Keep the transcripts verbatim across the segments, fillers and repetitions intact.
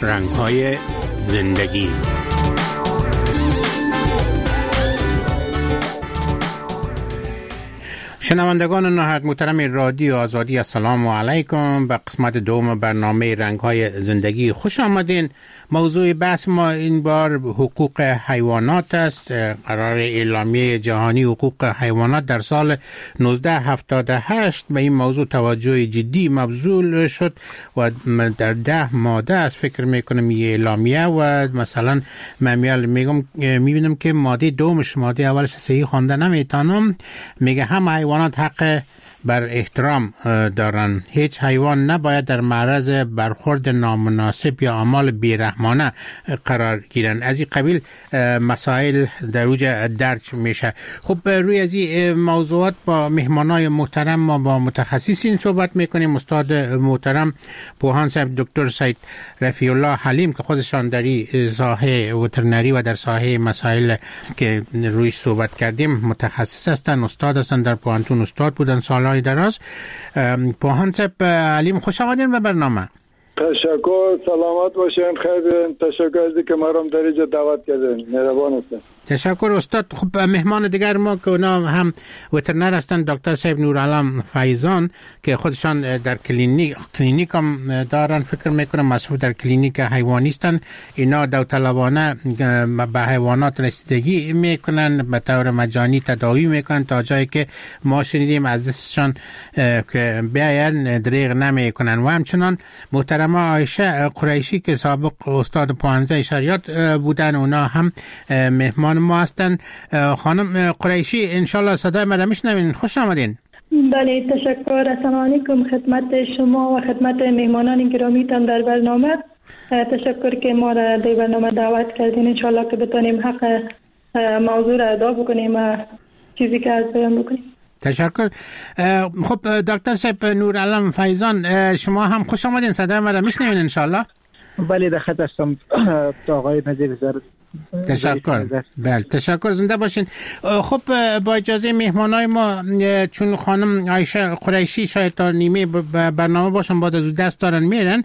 رنگ‌های زندگی. شنوندگان نهایت محترم رادیو آزادی، السلام علیکم. به قسمت دوم برنامه رنگ‌های زندگی خوش آمدین. موضوع بحث ما این بار حقوق حیوانات است. قرار اعلامیه جهانی حقوق حیوانات در سال نوزده هفتاد و هشت به این موضوع توجه جدی مبذول شد و در ده ماده است فکر میکنم یه اعلامیه و مثلا من میگم میبینم که ماده دومش، ماده اولش صحیح خوانده نمیتونم، میگه هم حیوانات حق بر احترام دارن. هیچ حیوان نباید در معرض برخورد نامناسب یا اعمال بیرحمانه قرار گیرن. از این قبیل مسائل در اوج درج میشه. خب روی از این موضوعات با مهمانای محترم ما با متخصصین صحبت میکنیم. استاد محترم پوهان صاحب دکتر سید رفیع الله حلیم که خودشان در ساحه وترنری و در ساحه مسائل که رویش صحبت کردیم متخصص هستند، استاد هستند، در پوهنتون استاد بودن سالهای دراز. پوهان صاحب علیم خوش آمدین به برنامه. تشکر، سلامت باشین، خیلی تشکر از اینکه ما رو در اینجا دعوت کردین. مهربان هستین. تشکر استاد. خب مهمان دیگر ما که اونا هم وترنر هستند، دکتر صاحب نورعالم فیضان که خودشان در کلینیک کلینیک هم دارن، فکر میکنم مسئول در کلینیک حیوانی هستند. اینا داوطلبانه به حیوانات رسیدگی میکنن، به طور مجانی تداوی میکنن تا جایی که ما شنیدیم از دستشان که بیاین دریغ نمیکنن. و همچنان محترمه عایشه قریشی که سابق استاد پانزده شریعت بودن، اونا هم مهمان ما هستن. خانم قریشی انشالله صدای من را میشنوین. خوش آمدین. بله تشکر. السلام علیکم خدمت شما و خدمت مهمانان گرامیتان در برنامه. تشکر که ما را در برنامه دعوت کردین. انشالله که بتونیم حق موضوع را ادا بکنیم و چیزی که از بیان بکنیم. تشکر. خب دکتر صاحب نورعالم فیضان شما هم خوش آمدین. صدای من را میشنوین انشالله؟ بله در خدمت هستم آقای نظیر زرد. تشکر. بله تشکر، زنده باشین. خب با اجازه مهمانای ما، چون خانم عایشه قریشی شاید تا نیمه برنامه باشن، بعد از درس دارن میرن،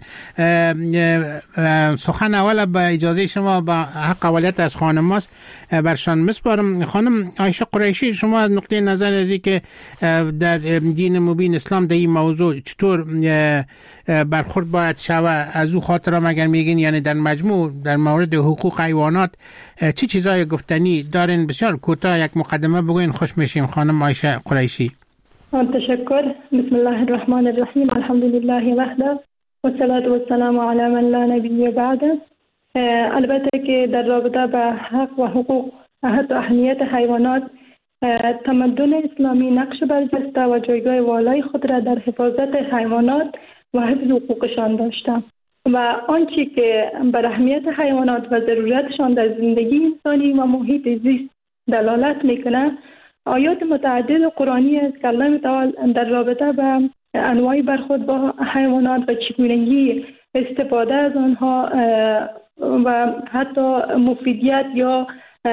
سخن اول با اجازه شما با حق اولیت از خانم ماست برشان مسپارم. خانم عایشه قریشی، شما از نقطه نظر ازی که در دین مبین اسلام در این موضوع چطور برخورد باید شود، از او خاطر هم اگر میگین، یعنی در مجموع در مورد حقوق حیوانات چی چیزای گفتنی دارین؟ بسیار کوتاه یک مقدمه بگوین، خوش میشیم. خانم عایشه قریشی. تشکر. بسم الله الرحمن الرحیم. الحمد لله وحده و الصلاة و السلام علی من لا نبی بعده. البته که در رابطه به حق و حقوق و اهمیت حیوانات، تمدن اسلامی نقش برجسته و جایگاه والای خود را در حفاظت حیوانات و حفظ حقوقشان داشته و آنچه که بر اهمیت حیوانات و ضرورتشان در زندگی انسانی و محیط زیست دلالت میکنه، آیات متعدد قرآنی است که الله تعالی در رابطه به انواع برخورد با حیوانات و چگونگی استفاده از آنها و حتی مفیدیت یا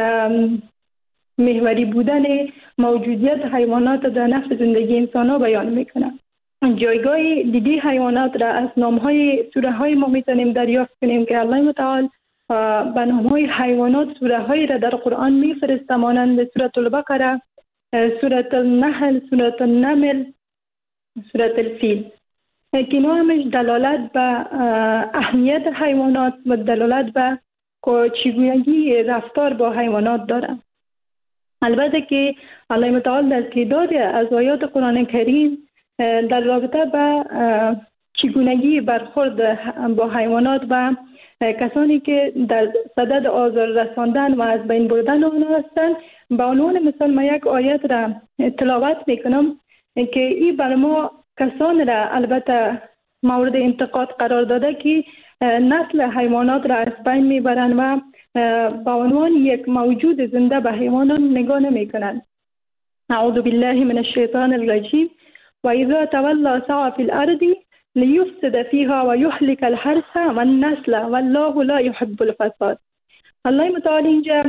محوری بودن موجودیت حیوانات در نفع زندگی انسان ها بیان میکنه. جایگاه دیدی حیوانات را از نامهای سوره های ما میتونیم دریافت کنیم که الله متعال به نامهای حیوانات سوره های را در قرآن میفرسته، مانند سوره البقره، سوره النحل، سوره النمل، سوره الفیل، که اینا همش دلالت به اهمیت حیوانات و دلالت به چگونگی رفتار با حیوانات داره. البته که الله متعال در تعداد از آیات قرآن کریم در رابطه با چگونگی برخورد با حیوانات و کسانی که در صدد آزار رساندن و از بین بردن آنها هستند، به عنوان مثال ما یک آیت را تلاوت میکنم که این بر ما کسان را البته مورد انتقاد قرار داده که نسل حیوانات را از بین میبرند و به عنوان یک موجود زنده به حیوانات نگاه نمیکنند. اعوذ بالله من الشیطان الرجیم و اذا تولى سعى في الارض لیفسد فیها و یهلک الحرث والنسل والله لا يحب الفساد. الله متعال اینجا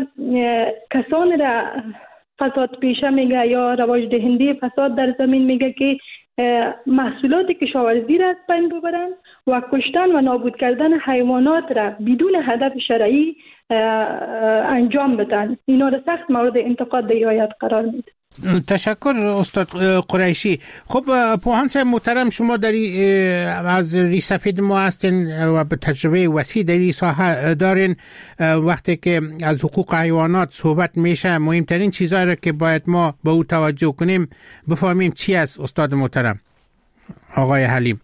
کسان را فساد پیشه میگه یا رواج دهنده فساد در زمین میگه که محصولات کشاورزی را از بین ببرند و کشتن و نابود کردن حیوانات را بدون هدف شرعی انجام بدن. اینا را سخت مورد انتقاد در ایالت قرار میده. تشکر استاد قریشی. خب پوهان صاحب محترم، شما در از ریسفید ما هستین و به تجربه وسیع در این ساحه دارین. وقتی که از حقوق حیوانات صحبت میشه مهمترین چیزایی را که باید ما به او توجه کنیم بفهمیم چی است استاد محترم آقای حلیم؟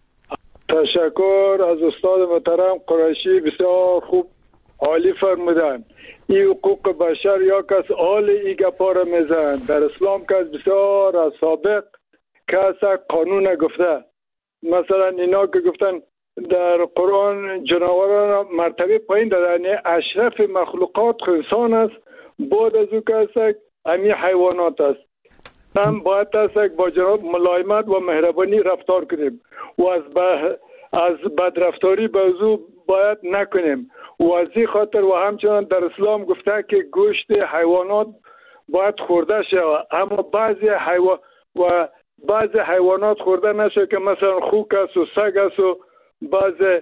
تشکر از استاد محترم قریشی، بسیار خوب عالی فرمودن. این حقوق بشر یا کس آل ای گپا را میزن در اسلام کس بسیار از سابق کس قانون گفته. مثلا اینا که گفتن در قرآن جناوران مرتبه پایین دادن، اشرف مخلوقات انسان است، بعد از او کس امی حیوانات است. هم باید است با جناب ملایمت و مهربانی رفتار کنیم و از به از بدرفتاری به او باید نکنیم. و از این خاطر و همچنان در اسلام گفته که گوشت حیوانات باید خورده شود، اما بعضی حیوان و بعضی حیوانات خورده نشه که مثلا خوک است و سگ است و بعضی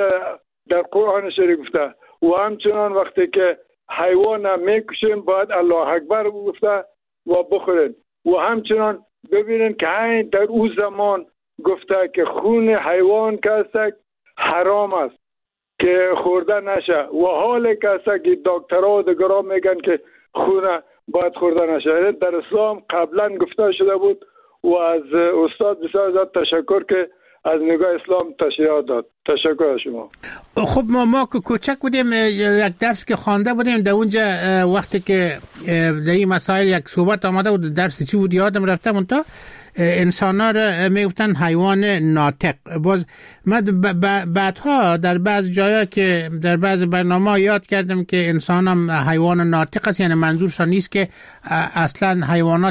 در قرآن شریف گفته. و همچنان وقتی که حیوان میکشیم باید الله اکبر گفته و بخورین. و همچنان ببینین که همین در او زمان گفته که خون حیوان که حرام است که خورده نشه، و حال که دکترها و دگرها میگن که خون باید خورده نشه. در اسلام قبلا گفته شده بود و از استاد بسیار زیاد تشکر که از نگاه اسلام تشریح داد. تشکر از شما. خب ما ما که کوچک بودیم یک درس که خوانده بودیم در اونجا وقتی که در این مسائل یک صحبت آمده بود، درس چی بود یادم رفته، منتها انسان ها را میگفتن حیوان ناطق. باز من بعدها در بعض جایا که در بعض برنامه یاد کردم که انسان هم حیوان ناطق است، یعنی منظورشان نیست که اصلا حیوانات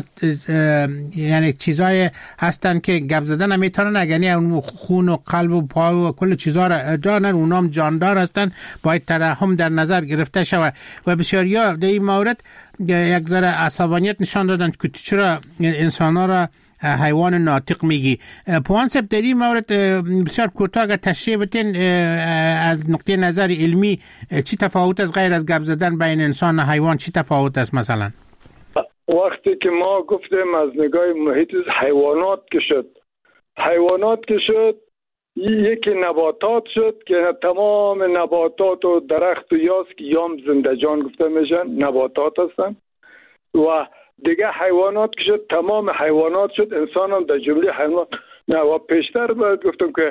یعنی چیزای هستن که گپ زدن نمیتونن، یعنی اون خون و قلب و پا و کل چیزا را دارن، اونام جاندار هستن، باید ترحم در نظر گرفته شود. و بسیاریا در این مورد یک ذره عصبانیت نشان دادن که چرا انسان ها را حیوان ناطق میگی. پوان صاحب در این مورد بسیار کوتاه اگر تشریح بتین از نقطه نظر علمی چی تفاوت است غیر از گپ زدن بین انسان و حیوان، چی تفاوت است؟ مثلا وقتی که ما گفتیم از نگاه محیط حیوانات که شد، حیوانات که شد یکی نباتات شد که تمام نباتات و درخت و یاس که یام زنده جان گفته میشن نباتات هستن، و دیگه حیوانات که شد تمام حیوانات شد، انسان هم در جمله حیوانات. نه و پیشتر باید گفتم که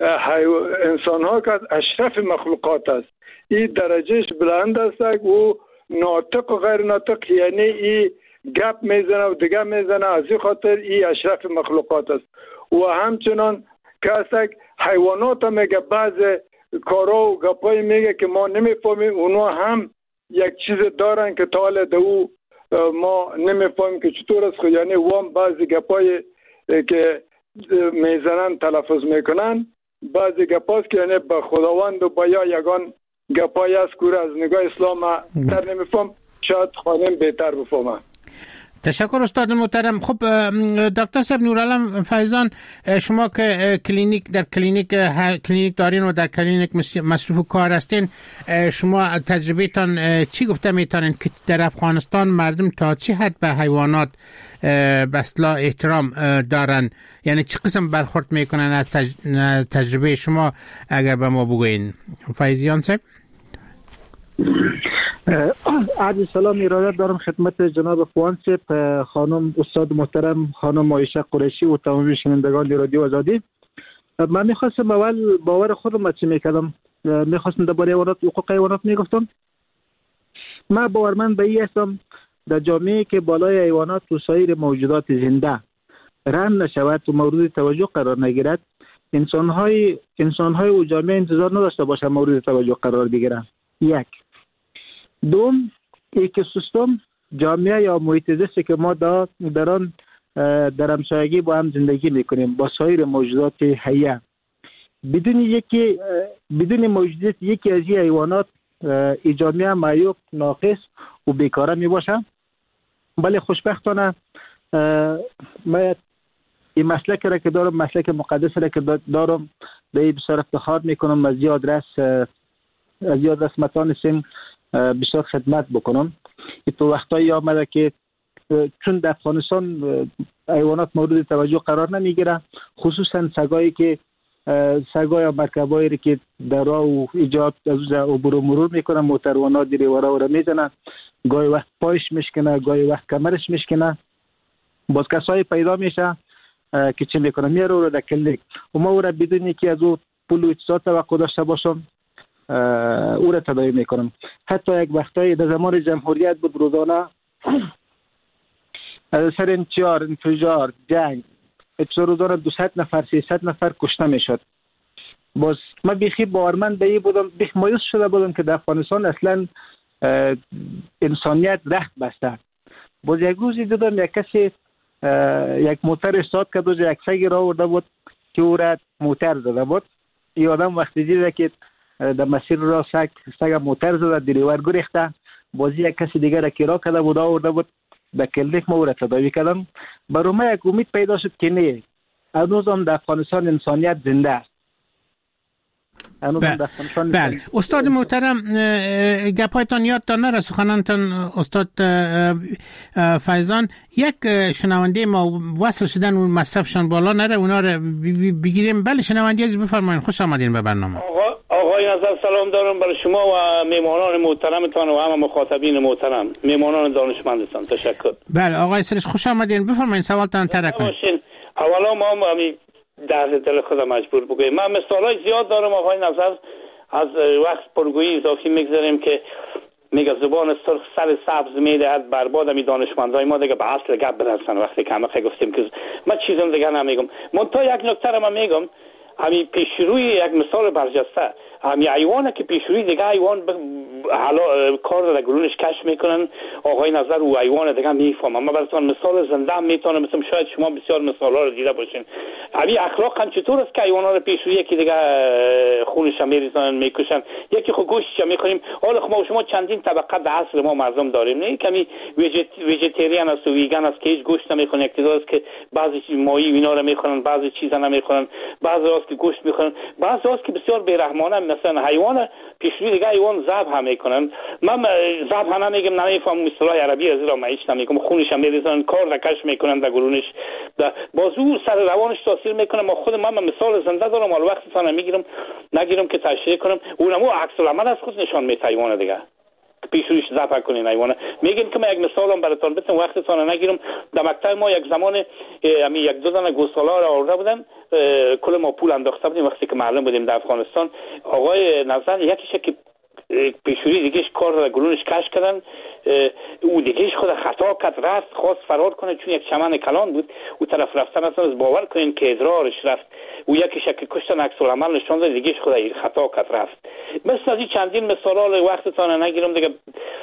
انسان ها که از اشرف مخلوقات است، این درجهش بلند است و ناطق و غیر ناطق، یعنی این گپ میزنه و دیگه میزنه، از این خاطر این اشرف مخلوقات است. و همچنان که حیوانات هم میگه بعض کارا و گپای میگه که ما نمیفهمیم، اونا هم یک چیز دارن که تا دو ما نمیفهمیم که چطور است. یعنی وام بعضی گپای که میزنن تلفظ میکنن، بعضی گپاست که یعنی به خداوند و با یا یگان گپای است که از نگاه اسلام در نمیفهم، شاید خانم بهتر بفهمم. تشکر استاد محترم. خب دکتر صاحب نورعالم فیضان، شما که کلینیک در کلینیک کلینیک دارین و در کلینیک مصروف کار هستین، شما تجربهتان چی گفته میتونین که در افغانستان مردم تا چه حد به حیوانات به اصطلاح احترام دارن؟ یعنی چه قسم برخورد میکنن از تجربه شما اگر به ما بگوین؟ فیضیان صاحب. عرض سلام ارادت دارم خدمت جناب خوان صاحب، خانم استاد محترم خانم عایشه قریشی و تمام شنوندگان رادیو آزادی. من میخواستم اول باور خودم چی میکردم، میخواستم درباره حیوانات حقوق حیوانات میگفتم. من باورمند به این هستم در جامعه که بالای حیوانات و سایر موجودات زنده رحم نشود و مورد توجه قرار نگیرد، انسان‌های انسان‌های و جامعه انتظار نداشته باشه مورد توجه قرار بگیرند. یک. دوم، اکوسیستم جامعه یا محیط زیستی که ما در آن در همسایگی با هم زندگی میکنیم با سایر موجودات حیه، بدون یکی بدون موجودیت یکی از این حیوانات این جامعه معیوب، ناقص و بیکاره میباشه. ولی خوشبختانه ما این مسلک را که دارم، مسلک مقدس را که دارم، به این بسیار افتخار میکنم. از یاد رس از یاد رس متانستیم بسیار خدمت بکنم. این تو وقتایی آمده که چون در افغانستان حیوانات مورد توجه قرار نمیگیره، خصوصا سگایی که سگای و مرکبایی را که در راه و ایجاد از عبور و مرور میکنن، موتروانات دیره ورا ورا میزنن، گاهی وقت پایش میشکنه، گاهی وقت کمرش میشکنه. باز کسایی پیدا میشه که چه میکنه، میاره او را در کلینیک و ما او را بدونی که از او پول و اجزا توقع داشته باشم او را تداوی میکنم. حتی یک وقتایی در زمان جمهوریت بود، روزانه از سر انفجار انفجار جنگ روزانه دویست نفر سیصد نفر کشته میشد. باز من بیخی باورمند به این بودم، بیخ مایوس شده بودم که در افغانستان اصلا انسانیت رخت بسته. باز یک روزی دیدم یک کسی یک موتر استاد کرد و یک سگی را آورده بود که او را موتر زده بود. این آدم وقتی دیده که در مسیر را سگ سگ موتر زده، دریور گریخته، باز یک کسی دیگر را کرا کرده بود آورده بود در کلینیک ما او را تداوی کردم. برای من یک امید پیدا شد که نه، هنوز هم در افغانستان انسانیت زنده است. بله استاد محترم، گپایتان یادتان نره، سخنانتان استاد فیضان. یک شنونده ما وصل شدن اون مصرفشان بالا نره، اونا رو بگیریم. بله شنونده عزیز بفرمایید، خوش آمدین به برنامه. آقا آقای نظر سلام دارم برای شما و میمانان محترمتان و همه مخاطبین محترم، میمانان دانشمندتان. تشکر. بله آقای سرش خوش آمدین، بفرمایید سوالتان طرح کنید. اولا ما هم در دل خودم مجبور بگویم، من مثالای زیاد دارم آقای نظر. از وقت پرگویی اضافی میگذاریم که میگه زبان سرخ سر سبز میدهد، برباد می دانشمندای ما دیگه به اصل گپ برسن. وقتی که همه گفتیم که من چیزم دیگه نمیگم، من تا یک نکته رو من میگم. همین پیشروی یک مثال برجسته، همین حیوانه که پیشروی دیگه حیوان ب... حالا کار در گلونش کشف میکنن، آقای نظر و حیوان دیگه میفهمن. من براتون مثال زنده هم میتونم، مثلا شاید شما بسیار مثالا رو دیده باشین. همین اخلاق هم چطور است که حیونا رو پیشروی یکی دیگه خونش میریزن میکشن، یکی خو گوشتش میخوریم. حالا ما شما چندین طبقه در عصر ما مردم داریم، نه کمی ویژیت ویژیتریان است و ویگن است که هیچ گوشت نمیخورن، اقتدار است که بعضی ماهی اینا رو میخورن، بعضی چیزا نمیخورن، بعضی است که گوشت میخورن، بعضی است که بسیار بی‌رحمانه مثلا حیوان پیشروی دیگه حیوان ذبح هم میکنن. من ذبح هم نمیگم، نمیفهم اصطلاح عربی از را من هیچ نمیگم. خونش هم میریزن، کار دکش میکنن در گلونش، بازو سر روانش تاثیر میکنه. ما خود من مثال زنده دارم، حالا وقتی تا نمیگیرم نگیرم که تشریح کنم. اونم عکس العمل از خود نشان میده حیوان دیگه پیشرویش ذبح کنین حیوانه. میگم که من یک مثالم براتون بزنم وقتتون نگیرم. در مکتب ما یک زمان همین یک دو دانه گوسالا را آورده بودن، کل ما پول انداخته بودیم وقتی که معلم بودیم در افغانستان. آقای نظر یکیشه که پیشوری دیگهش کار در گلونش کش کردن، او دیگهش خود خطا کرد، رفت خواست فرار کنه چون یک چمن کلان بود او طرف رفتن اصلا از باور کنین که ادرارش رفت. او یکی شکل کشتن عکس العمل نشون داد، دیگهش خود خطا کرد رفت. مثل از این چندین مثالا وقتتان نگیرم دیگه.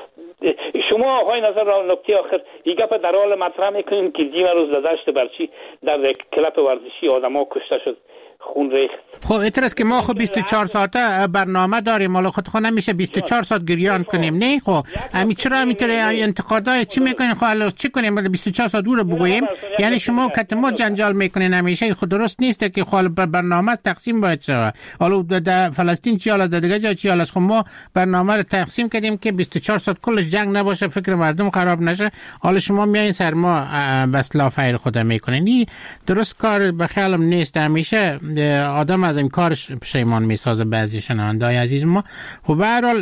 شما آقای نظر را نکته آخر این گپ در حال مطرح میکنین که دیم روز در دشت برچی در کلپ ورزشی آدما کشته شد، خون ریخت. خب اعتراض است که ما خب بیست و چهار ساعته برنامه داریم، حالا خود خود نمیشه بیست و چهار ساعت گریان کنیم. نه خب همین چرا همینطوری انتقادای چی میکنین؟ خب حالا چی کنیم؟ بیست و چهار ساعت دور بگوییم؟ یعنی شما کتمو جنجال میکنین همیشه، خود درست نیست که خال برنامه تقسیم باید شه. حالا در فلسطین چی، حالا در دیگه جا چی، حالا خب ما برنامه رو تقسیم کردیم که بیست و چهار ساعت کلش جنگ نباشه، فکر مردم خراب نشه. حالا شما میایین سر ما بس لا فیر خود میکنین. این درست کار به خیالم نیست. همیشه آدم از این کارش پشیمان میسازه بعضی شنونده‌های عزیز ما. خب به هر حال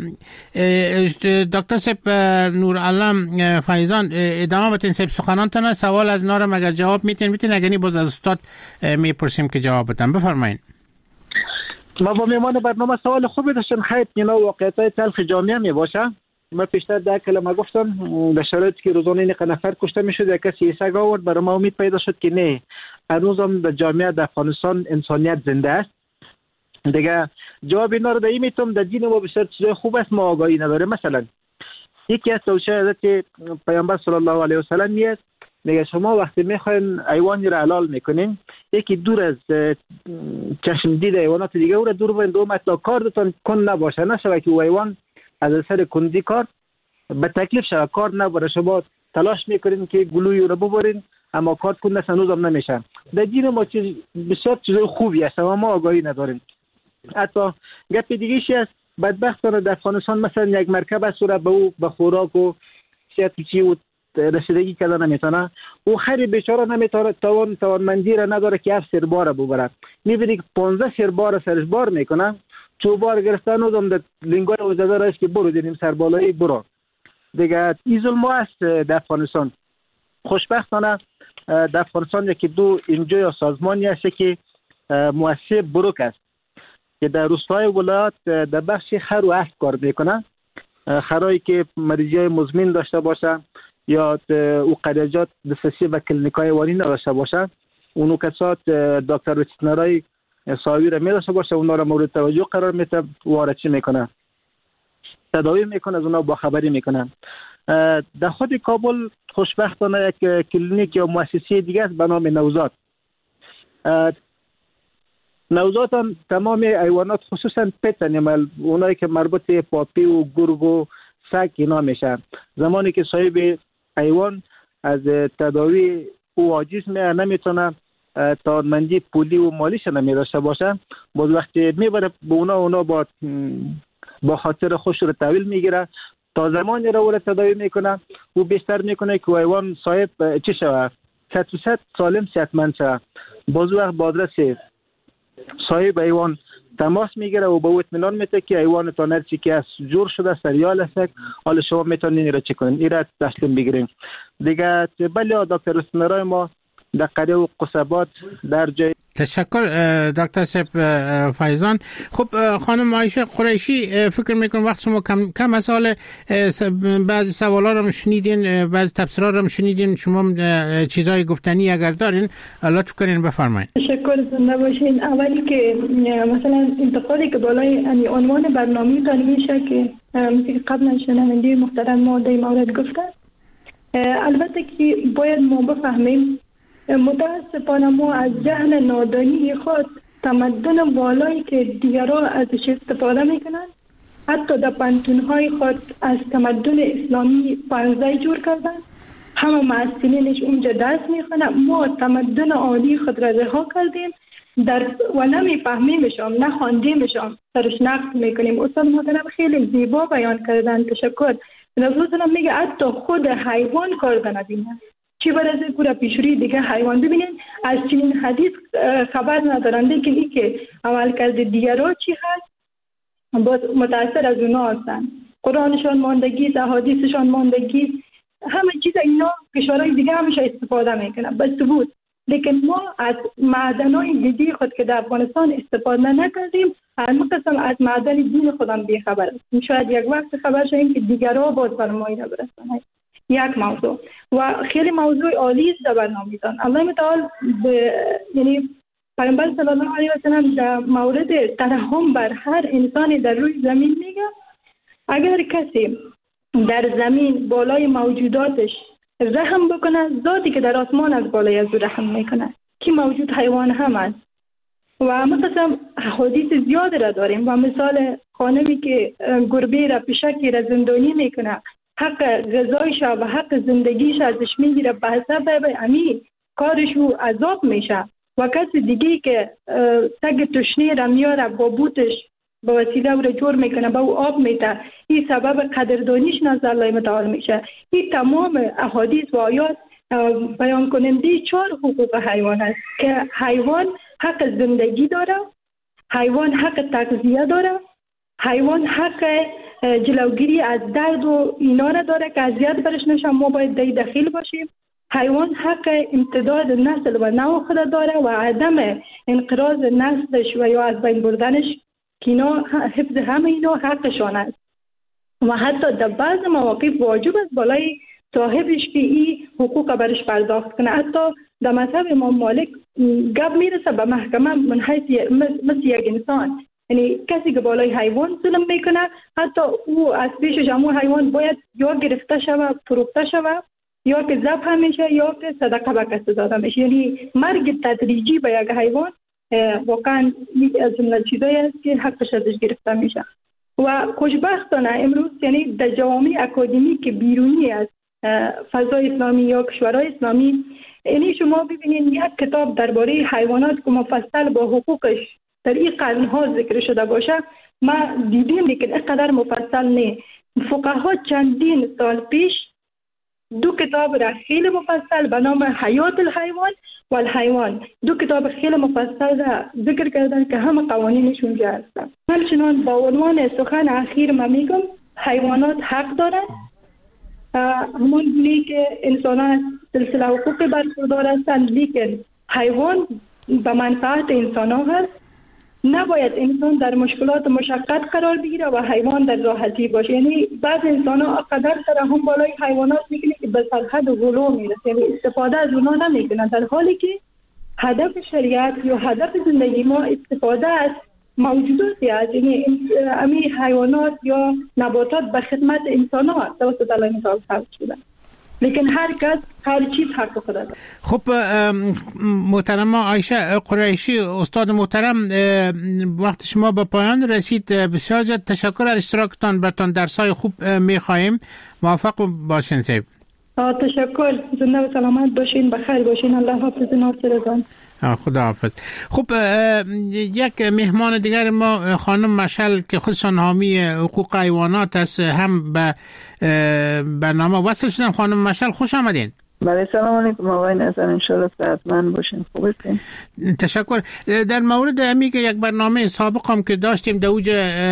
دکتر سپ نور علم فیضان ادامه بتین سپ سخنانتون. سوال از نارم اگر جواب میتین میتین، اگر نی باز از استاد میپرسیم که جواب بدن. بفرمایید. ما با میمان برنامه سوال خوبی داشتن. خیلی اینا واقعیت‌های تلخ جامعه می باشه. من پیشتر در کلمه گفتم در شرایطی که روزانه این نفر کشته میشد یک کسی سگ آورد، برای ما امید پیدا شد که نه، هنوز هم در جامعه در افغانستان انسانیت زنده است. دیگه جواب اینا رو در این میتونم در دین ما بسیار چیزای خوب است، ما آگاهی نداره. مثلا یکی از توصیه حضرت پیامبر صلی الله علیه و سلم میاد، میگه شما وقتی میخواین حیوانی را حلال میکنین، یکی دور از چشم دید حیوانات دیگه او را دور بین دو متر کارتون کن نباشه، نشه که حیوان از اثر کندی کار به تکلیف شده کار نبره. شما تلاش میکنین که گلوی رو ببرین، اما کارت کنده هنوز هم نمیشه. در دین ما چیز بسیار چیزای خوبی است و ما آگاهی نداریم. حتی گپ دیگه شی است، بدبختانه در افغانستان مثلا یک مرکب است و به او به خوراک و صحت چی و رسیدگی کردن نمیتونه، او خیلی بیچاره نمیتونه، توان توانمندی را نداره که هفت سربار ببره. میبینی که پانزده سربار سرش بار میکنه، چوبار گرفتن و دم لنگای او زده راست که برو دیدیم سربالایی برو دیگه. این ظلم است در افغانستان. خوشبختانه در افغانستان یکی دو اینجا یا سازمانی هست که مؤسسه بروک است که در روستای ولایت در بخش خر و اسب کار میکنه. خرایی که مریضی های مزمن داشته باشه یا او قریجات دسترسی به کلینیکای وانی نداشته باشه، اونو کسات دکتر وترینری ساوی را میداشته باشه، اونا را مورد توجه قرار میده، وارچی میکنه، تداوی میکنه، از اونا با خبری میکنه. در خود کابل خوشبختانه یک کلینیک یا مؤسسه دیگه است به نام نوزاد. نوزاد هم تمام حیوانات خصوصا پت انیمال، اونایی که مربوط به پاپی و گرگ و سگ اینا میشن، زمانی که صاحب حیوان از تداوی او عاجز میشه، نمیتونه توانمندی پولی و مالیش نمیداشته باشه، باز وقتی میبره به اونا اونا با با خاطر خوش رو تحویل میگیره تا زمانی رو رو تداوی میکنه و بیشتر میکنه که حیوان صاحب چی شود صد درصد سالم صحتمند شود. باز وقت با آدرس صاحب حیوان تماس میگیره و به او اطمینان میده که حیوانتان هر چی که از جور شده سریال است، حالا شما میتونین این را چک کنین، این را تسلیم بگیرین دیگه. بله دکتر وترینری ما در قریه و قصبات در جای. تشکر دکتر صاحب فیضان. خب خانم عایشه قریشی، فکر میکنم وقت شما کم کم از حال بعضی سوالا رو شنیدین، بعضی تفسیرها رو شنیدین، شما چیزای گفتنی اگر دارین لطف کنین بفرمایید. تشکر زنده باشین. اولی که مثلا انتقادی که بالای عنوان برنامه تان میشه که قبلا شنونده محترم ما در مورد گفتن، البته که باید ما بفهمیم متاسفانه ما از جهل نادانی خود تمدن والایی که دیگران ازش استفاده میکنن، حتی در پانتونهای خود از تمدن اسلامی پانزده جور کردن، همه معسلینش اونجا درس میخونن. ما تمدن عالی خود را رها کردیم در و نمیفهمیمشم، نخواندیمشم، سرش نقد میکنیم. استاد محترم خیلی زیبا بیان کردن، تشکر. رسول میگه حتی خود حیوان کار ندینه، چی برای پورا پیشوری دیگه حیوان. ببینین از چنین حدیث خبر ندارن، لیکن این که عمل کرده دیگران چی هست باز متاثر از اونا هستن. قرآنشان ماندگی، احادیثشان ماندگی، همه چیز اینا کشورهای دیگه همیشه استفاده میکنن به ثبوت. لیکن ما از معدنهای دیدی خود که در افغانستان استفاده نکردیم، همه قسم از معدن دین خودم بیخبر هستیم. شاید یک وقت خبر شدیم که دیگران باز برمایی نبرسن. یک موضوع و خیلی موضوع عالی است در برنامه‌تان. الله متعال یعنی پیامبر صلی الله علیه و سلم در مورد ترحم بر هر انسانی در روی زمین میگه اگر کسی در زمین بالای موجوداتش رحم بکنه، ذاتی که در آسمان از بالای از رحم میکنه، که موجود حیوان هم است. و مثلا حدیث زیاد را داریم و مثال خانمی که گربه را پشکی را زندانی میکنه، حق غذایش و حق زندگیش ازش میگیره، به حساب امی کارش رو عذاب میشه. و کسی دیگه که سگ تشنه را میاره با بوتش با وسیله او را جور میکنه، با او آب میده، این سبب قدردانیش نزد الله متعال میشه. این تمام احادیث و آیات بیان کننده چهار حقوق حیوان است که حیوان حق زندگی داره، حیوان حق تغذیه داره، حیوان حق جلوگیری از درد و اینا را داره که اذیت برش نشه، ما باید در دخیل باشیم. حیوان حق امتداد نسل و نوع خود داره و عدم انقراض نسلش و یا از بین بردنش که اینا حفظ همه اینا حقشان است. و حتی در بعض مواقف واجب است بالای صاحبش که این حقوق برش پرداخت کنه. حتی در مذهب امام مالک گپ میرسه به محکمه من حیث مثل یک انسان، یعنی کسی که بالای حیوان ظلم میکنه حتی او از پیش جمعو حیوان باید یا گرفته شود، فروخته شود، یا که ذبح میشه یا که صدقه به کسی داده میشه. یعنی مرگ تدریجی به یک حیوان واقعا از جمله چیزایی است که حقش ازش گرفته میشه. و خوشبختانه امروز یعنی در جوامع اکادمی که بیرونی از فضای اسلامی یا کشورهای اسلامی یعنی شما ببینید یک کتاب درباره حیوانات که مفصل با حقوقش در این قرنها ذکر شده باشه ما دیدیم، لیکن اینقدر مفصل نه. فقها چندین سال پیش دو کتاب را خیلی مفصل به نام حیات الحیوان و الحیوان، دو کتاب خیلی مفصل را ذکر کردن که همه قوانینشون جا هستن. همچنان با عنوان سخن اخیر من میگم حیوانات حق دارند، همون گونه که انسانان سلسله حقوق برخوردار هستند، لیکن حیوان به منفعت انسان ها هست. نباید انسان در مشکلات مشقت قرار بگیره و حیوان در راحتی باشه. یعنی بعض انسان ها قدر ترحم بالای حیوانات میکنه که به سرحد غلو میرسه، یعنی استفاده از اونها نمیکنن، در حالی که هدف شریعت یا هدف زندگی ما استفاده از موجوداتی است. یعنی امی حیوانات یا نباتات به خدمت انسان ها توسط الله تعالی خلق شدن، لیکن هر کس هر چیز حق خود داره. خب محترم عایشه قریشی، استاد محترم، وقت شما به پایان رسید. بسیار زیاد تشکر از اشتراکتان، براتون درسای خوب میخواهیم. موفق باشین صاحب. تشکر، زنده و سلامت باشین، بخیر باشین. الله حافظ ناصرتان. خدا حافظ. خب یک مهمان دیگر ما خانم مشعل که خودشان حامی حقوق حیوانات است، هم به برنامه وصل شدن. خانم مشعل خوش آمدین. بله سلام علیکم آقای نظر، انشالله صحتمند باشین. خوب هستین؟ تشکر. در مورد امی که یک برنامه سابق هم که داشتیم دوج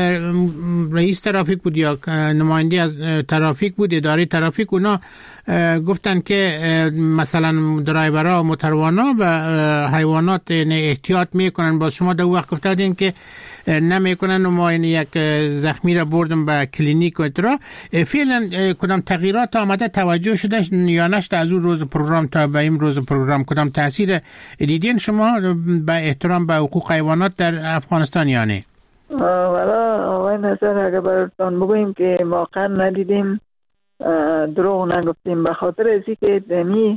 رئیس ترافیک بود یا نماینده از ترافیک بود، اداره ترافیک، اونا گفتن که مثلا درایورها و موتروانا به حیوانات احتیاط میکنن. با شما در وقت گفتادین که نمیکنن و ما یک زخمی را بردم به کلینیک و اترا. فعلا کدام تغییرات آمده توجه شده یا نشده از اون روز پروگرام تا به این روز پروگرام؟ کدام تاثیر دیدین شما به احترام به حقوق حیوانات در افغانستان یا نه؟ والا آقای نظر اگر براتون بگویم که واقعا ندیدیم، دروغ نگفتیم، به خاطر ازی که دمی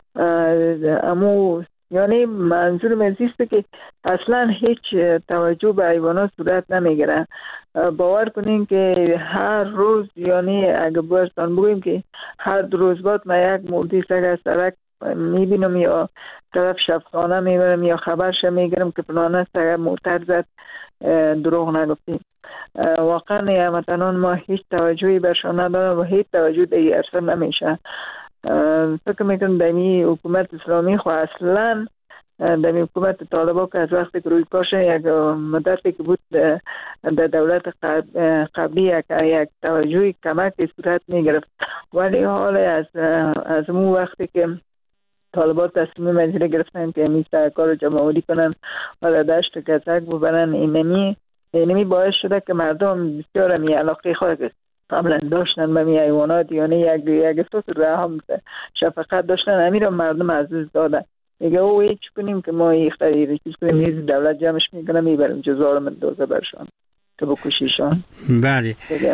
امو یعنی منظور مزیسته که اصلا هیچ توجه به حیوانات صورت نمیگیره. باور کنین که هر روز، یعنی اگه براتون بگویم که هر دو روز بعد من یک مردی سگ از سرک میبینم یا طرف شفخانه میبرم یا خبرش میگیرم که فلانه سگ موتر زد. دروغ نگفتیم. واقعا هموطنان ما هیچ توجهی برشان ندارن و هیچ توجه دیگه ارسل نمیشه. فکر میکنم دمی حکومت اسلامی خو اصلا دمی حکومت طالبا که از وقتی که روی کارش یک مدتی که بود در دولت قبلی یک, یک توجهی کمک صورت میگرفت، ولی حال از از مو وقتی که طالبات تصمیم مجلی گرفتن که میسته کار جمهوری کنن و دشت کسک ببرن، اینمی اینمی باعث شده که مردم بسیار می علاقه خود قبلا داشتن به می حیوانات، یعنی یک یک احساس رحم شفقت داشتن، همین رو مردم عزیز دادن. میگه او هیچ کنیم که ما اختیاری چیز کنیم، نیز دولت جمعش میکنه میبریم جزار من دوزه برشان که بکشیشان. بله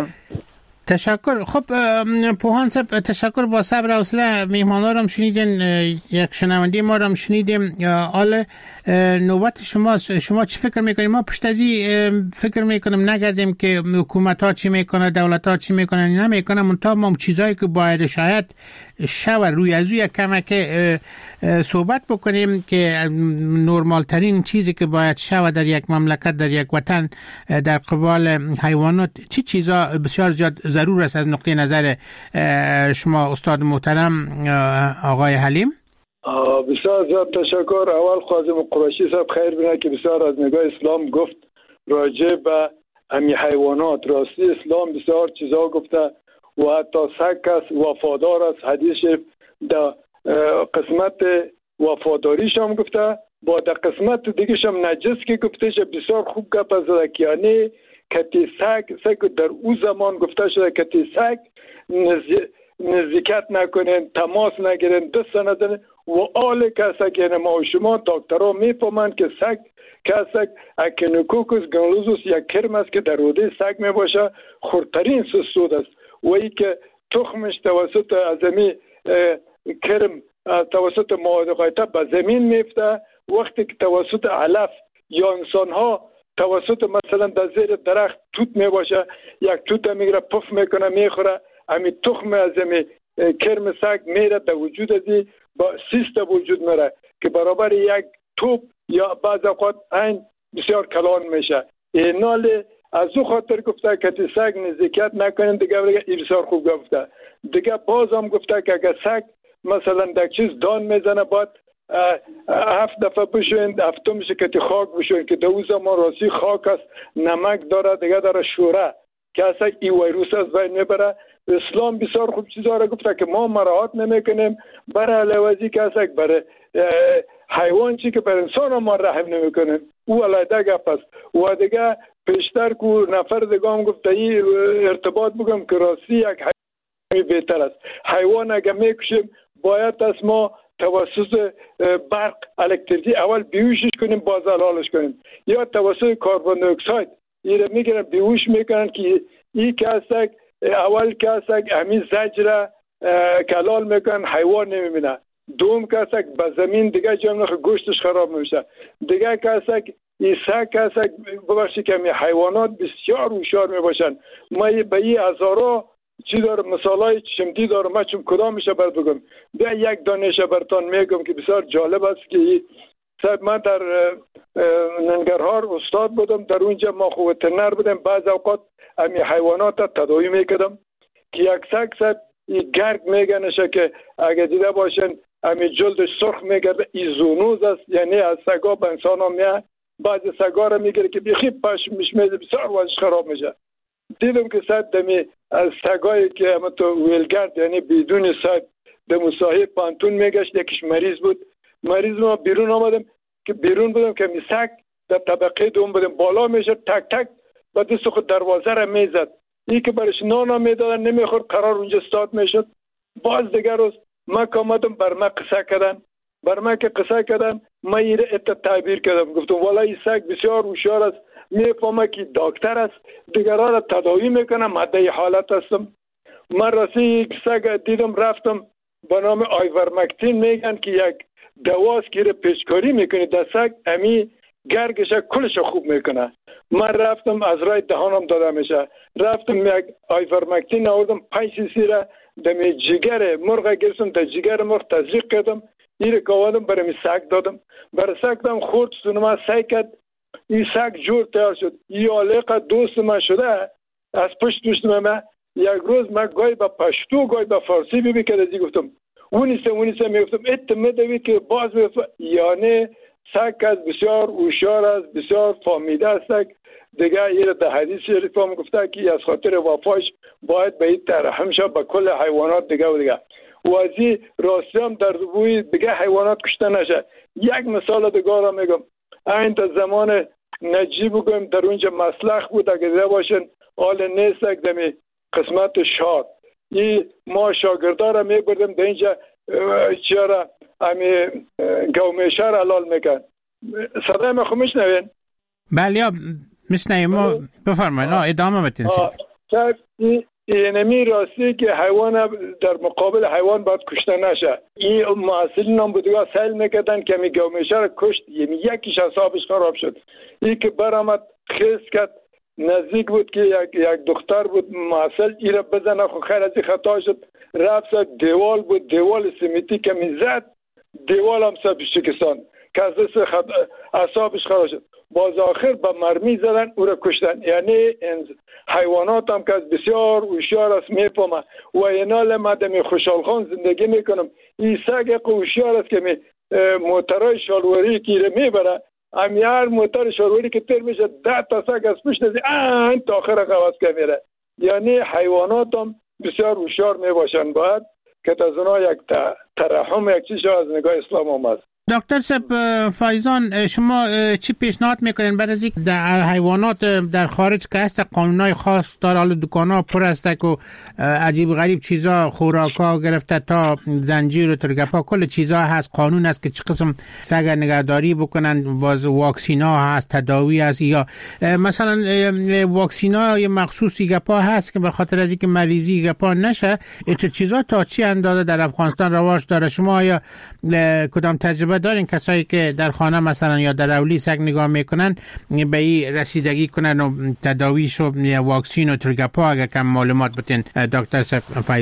تشکر. خب پوهان صاحب تشکر، با صبر و حوصله میهمانا رو هم شنیدین، یک شنونده ما رو هم شنیدیم. حالا نوبت شماست، شما چی فکر میکنید؟ ما پشت از این فکر میکنیم نگردیم که حکومت ها چی میکنه، دولت ها چی میکنه، نمیکنه، منتها ما چیزایی که باید شاید شو روی از روی کمک صحبت بکنیم که نرمال ترین چیزی که باید شو در یک مملکت، در یک وطن در قبال حیوانات چی چیزا بسیار زیاد ضرور است از نقطه نظر شما استاد محترم آقای حلیم؟ بسیار زیاد تشکر. اول خواستم قریشی صاحب خیر بینه که بسیار از نگاه اسلام گفت راجع به همی حیوانات. راستی اسلام بسیار چیزا گفته و حتی سگ کس وفادار است، حدیث شریف در قسمت وفاداریش هم گفته، با در قسمت دیگه هم نجس که گفته شه. بسیار خوب گپ از یعنی کتی سگ سگ در او زمان گفته شده کتی سگ نزدیکت نکنین، تماس نگیرین، دست نزنین و آل کسک. یعنی ما و شما دکترها میفهمند که سگ کسک اکینوکوکوس گنلوزوس یک کرم است که در روده سگ می باشه، خردترین سسود است و ای که تخمش توسط ازمی کرم توسط مواد غایطه به زمین میفته، وقتی که توسط علف یا انسان ها توسط مثلا در زیر درخت توت می باشه، یک توت میگیره پف میکنه میخوره، همین تخم از همین کرم سگ میره در وجود ازی با سیست وجود میره که برابر یک توپ یا بعض اوقات این بسیار کلان میشه. اینال از او خاطر گفته که سگ نزدیکیت نکنین. دیگه این بسیار خوب گفته. دیگه باز هم گفته که اگر سگ مثلا در چیز دان میزنه باید هفت دفعه بشوین، هفتم میشه که خاک بشوین که دو زمان راستی خاک است، نمک داره، دیگه داره شوره که اصلا این ویروس از بین میبره. اسلام بسیار خوب چیزا را گفته که ما مراعات نمیکنیم برای علاوه که اصلا برای حیوان چی که بر انسان ما رحم نمیکنیم. او علیده گپ است. و دیگه پیشتر که نفر دیگه هم گفته این ارتباط بگم که راستی یک حیوان بهتر است. حیوان اگه میکشیم باید از ما توسط برق الکتریکی اول بیهوشش کنیم باز حلالش کنیم، یا توسط کربن دی اکساید این میگیرن بیهوش میکنن که این کسک اول کسک همین زجر کلال میکنن حیوان نمیبینه. دوم کسک به زمین دیگه جمع گوشتش خراب میشه. دیگه کسک این سگ کسک ببخشید که حیوانات بسیار هوشیار میباشن. ما به این هزارا چی داره مثالای چشمدی داره. من چون کدام میشه بر بگم بیا یک دانشه برتان میگم که بسیار جالب است که من در ننگرهار استاد بودم. در اونجا ما خو وترنر بودم. بعض اوقات امی حیوانات تداوی میکردم که یک سگ سگ گرگ میگنشه که اگه دیده باشن امی جلدش سرخ میگرده این زونوز است، یعنی از سگا به انسان ها میه. بعض سگا را میگیره که بخی پشم میشمیده بسیار وزش خراب میشه. دیدم که صد دمی از سگایی که همه تو ویلگرد یعنی بدون صاحب دمو صاحب پانتون میگشت، یکیش مریض بود. مریض ما بیرون آمدم که بیرون بودم که می سگ در طبقه دوم بودم بالا میشه تک تک و دست خود دروازه را میزد. این که برش نانا میدادن نمیخورد قرار اونجا استاد میشد. باز دیگر روز من کامدم بر من قصه کردن بر من که قصه کردن من این ات تعبیر کردم. گفتم والا این سگ بسیار هوشیار است، میفهمه که دکتر است، دیگرها را تداوی میکنه. ماده حالت هستم. من راستی یک سگ دیدم رفتم به نام آیورمکتین میگن که یک دواست که پیشکاری میکنه در سگ امی گرگش کلش خوب میکنه. من رفتم از رای دهانم داده میشه. رفتم یک آیورمکتین آوردم پنج سی سی را دمی جگر مرغ گرفتم، در جگر مرغ تزریق کردم. این که آوردم برای سگ دادم. برای سگ دادم خورد سونما سعی کرد. این سگ جور تیار شد. این علاقه دوست من شده از پشت دوست من. یک روز من گاهی با پشتو گاهی با فارسی ببین که رزی گفتم اونیسه اونیسه میگفتم اتمه دوید که باز میگفتم یعنی سگ از بسیار هوشیار است، بسیار فهمیده است. دیگه این در حدیث شریف هم گفته که از خاطر وفاش باید به این ترحم شد به کل حیوانات دیگه و دیگه. و از این راستی هم در بوی دیگه حیوانات کشته نشه. یک مثال دیگه را میگم. این تا زمان نجیب بگویم در اونجا مسلخ بود اگه دیده باشن حال نیست دمی قسمت شاد. این ما شاگردار را میبردیم در اینجا چرا امی گومیشه را حلال میکن. صدای ما خو میشنوین؟ بله یا میشنویم. ما بفرمایید ادامه بتین. اینمی راستی که حیوان در مقابل حیوان باید کشته نشه. این محصلین هم بودگاه سیل میکردن که می گومیشه را کشت. یعنی یکیش حسابش خراب شد. این که برآمد خیز کرد نزدیک بود که یک, یک دختر بود محصل این را بزنه خو خیر از خطا شد. رفت دیوال بود، دیوال سیمیتی که میزد دیوال هم سب شکستان که از دست خط... حسابش خراب شد. باز آخر با مرمی زدن او را کشتن. یعنی حیوانات هم که بسیار هوشیار است میفهمه. و اینال ما دمی خوشحال خان زندگی میکنم. این سگ هوشیار است که می موترهای شالوری که میبره امی هر موتر شالوری که تر میشه ده تا سگ از پشت نزی این تا آخر قواز که میره. یعنی حیوانات هم بسیار هوشیار میباشن. باید که از اونها یک ترحم یک چیز از نگاه اسلام هم هست. دکتر صاحب فایزان شما چی پیشنهاد میکنین برای اینکه در حیوانات در خارج که هست قانونای خاص داره، حالا دکانا پر است که عجیب غریب چیزا خوراکا گرفته تا زنجیر و ترگپا کل چیزا هست، قانون است که چه قسم سگ نگهداری بکنن، باز واکسینا هست، تداوی هست، یا مثلا واکسینا مخصوصی گپا هست که به خاطر از اینکه مریضی گپا نشه. این چیزا تا چی اندازه در افغانستان رواج داره؟ شما یا کدام تجربه دارین کسایی که در خانه مثلا یا در اولی سگ نگاه میکنن به این رسیدگی کنن و تداویش و واکسین و ترگپا؟ اگر کم معلومات بتین دکتر فایزان.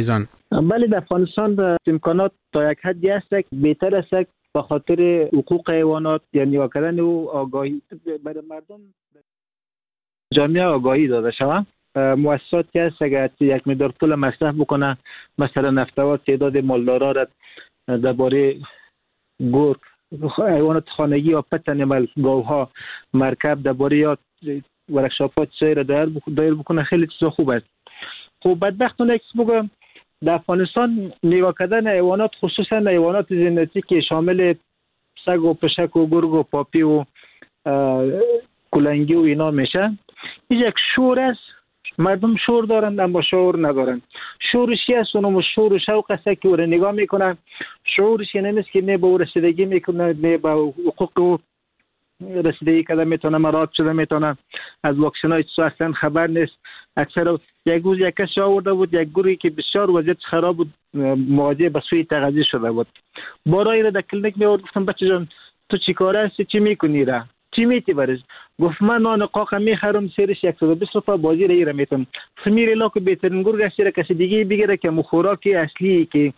بله، در افغانستان امکانات تا یک حدی است که بهتر است به خاطر حقوق حیوانات یا نگاه کردن و آگاهی برای مردم جامعه آگاهی داده شود. مؤسساتی هست اگر یک مقدار پول مصرف بکنه، مثلا نفتوار تعداد مالدارا را درباره گرگ، حیوانات خانگی یا پت انیمال، گاوها، مرکب درباره یا ورکشاپات سیر دایر بکنه، خیلی چیزا خوب است. خب بدبختانه یک بگم در افغانستان نگاه کردن حیوانات، خصوصا حیوانات زینتی که شامل سگ و پشک و گرگ و پاپی و کلنگی و اینا میشه، این یک شور است. مردم شور دارند اما شعور ندارند. شورش است، اونم شور و شوق است که او را نگاه میکنه. شعورش این نیست که نه به او رسیدگی میکنه، نه به حقوق او رسیدگی کده میتونه، مراد شده میتونه، از واکسن های چیزا اصلا خبر نیست. اکثر یک روز یک کسی آورده بود یک گروهی که بسیار وضعیت خراب بود، مواجه به سوی تغذیه شده بود. بارایی را در کلینیک می آورد، گفتم بچه جان تو چی کاره هستی، چی میکنی را، چی میتی برش؟ گفت من نان قاقه میخرم سیرش صد و بیست روپیه بازی را ایره میتونم. خمیر لا که بهترین گرگ است را کسی دیگه بگیره که خوراک اصلی که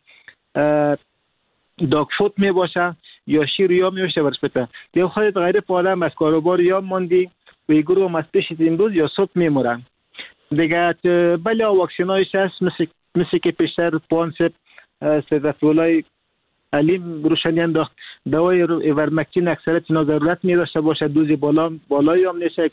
داگ فود می باشه یا شیر یا می باشه برش بده. یا خودت غیر پادم از کاروبار یا ماندی و این گروه از پیش امروز یا صبح میمورن دیگه. بله واکسینایش هست، مثل مثل که پیشتر پانسپ سیدفولای علیم روشنی انداخت. دوای ورمکتین اکثرت اینا ضرورت می داشته باشه، دوزی بالا بالایی هم نیست،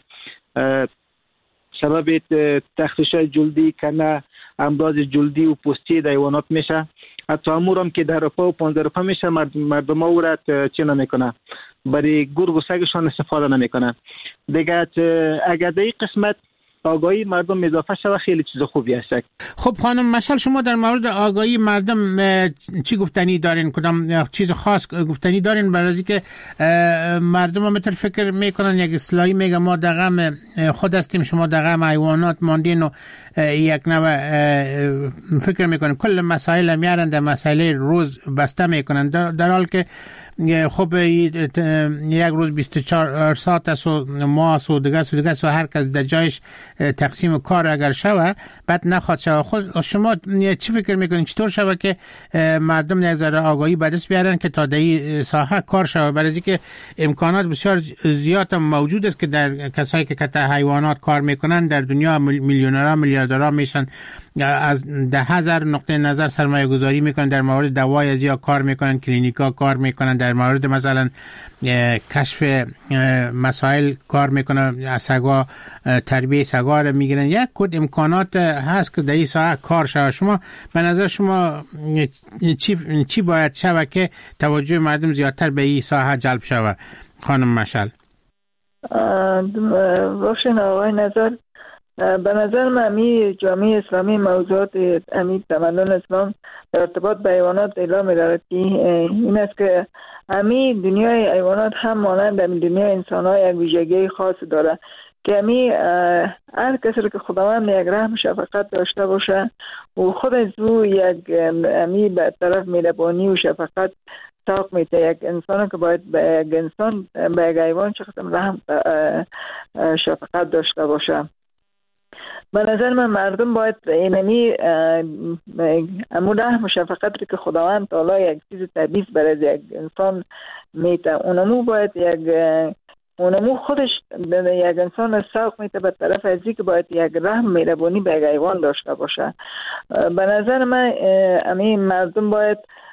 سبب تخشش جلدی کنه، امراض جلدی و پوستی در حیوانات میشه. حتی امور هم که در روپا و پانزده روپا میشه، مردم ها را چی نمیکنه، برای گرگ و سگشان استفاده نمیکنه دیگه. اگر در این قسمت آگاهی مردم اضافه شده خیلی چیز خوبی است. خب خانم مشال، شما در مورد آگاهی مردم چی گفتنی دارین؟ کدام چیز خاص گفتنی دارین؟ برای از که مردم هم مثل فکر میکنن یک اصلاحی میگه ما در غم خود هستیم، شما در غم حیوانات ماندین و یک نوع فکر میکنن کل مسائل میارن در مسائل روز بسته میکنن، در حال که خب یک روز بیست و چهار ساعت است و ماه است و دیگه است و دیگه است و هر کس در جایش تقسیم کار اگر شوه بعد نخواد شوه. خود شما چی فکر میکنین چطور شوه که مردم یک ذره آگاهی به دست بیارن که تا در این ساحه کار شوه؟ برای اینکه امکانات بسیار زیاد موجود است که در کسایی که کته حیوانات کار میکنن در دنیا میلیونرها میلیاردرها میشن، از ده هزار نقطه نظر سرمایه گذاری میکنن، در مورد دوای از یا کار میکنن، کلینیکا کار میکنن، در مورد مثلا کشف مسائل کار میکنن، سگا تربیه سگا رو میگیرن. یک کد امکانات هست که در این ساحه کار شود. شما به نظر شما چی چی باید شود که توجه مردم زیادتر به این ساحه جلب شود خانم مشال؟ روشن آقای نظر، به نظر من امی جامعه اسلامی موضوعات امی تمدن اسلام در ارتباط به حیوانات اعلام دارد که این است که امی دنیای حیوانات هم مانند امی دنیای انسان ها یک ویژگی خاص داره که امی هر کسی که خداوند یک رحم شفقت داشته باشه و خود از او یک امی به طرف مهربانی و شفقت ساق میته. یک انسان که باید به یک انسان به یک حیوان چه قسم رحم شفقت داشته باشه. به نظر من مردم باید اینمی امون رحم و شفقت که خداوند تعالی یک چیز طبیعی برای یک انسان میته، اونمو باید یک اونمو خودش یک انسان ساق میته به طرف ازی که باید یک رحم مهربانی به یک حیوان داشته باشه. به نظر من امین مردم باید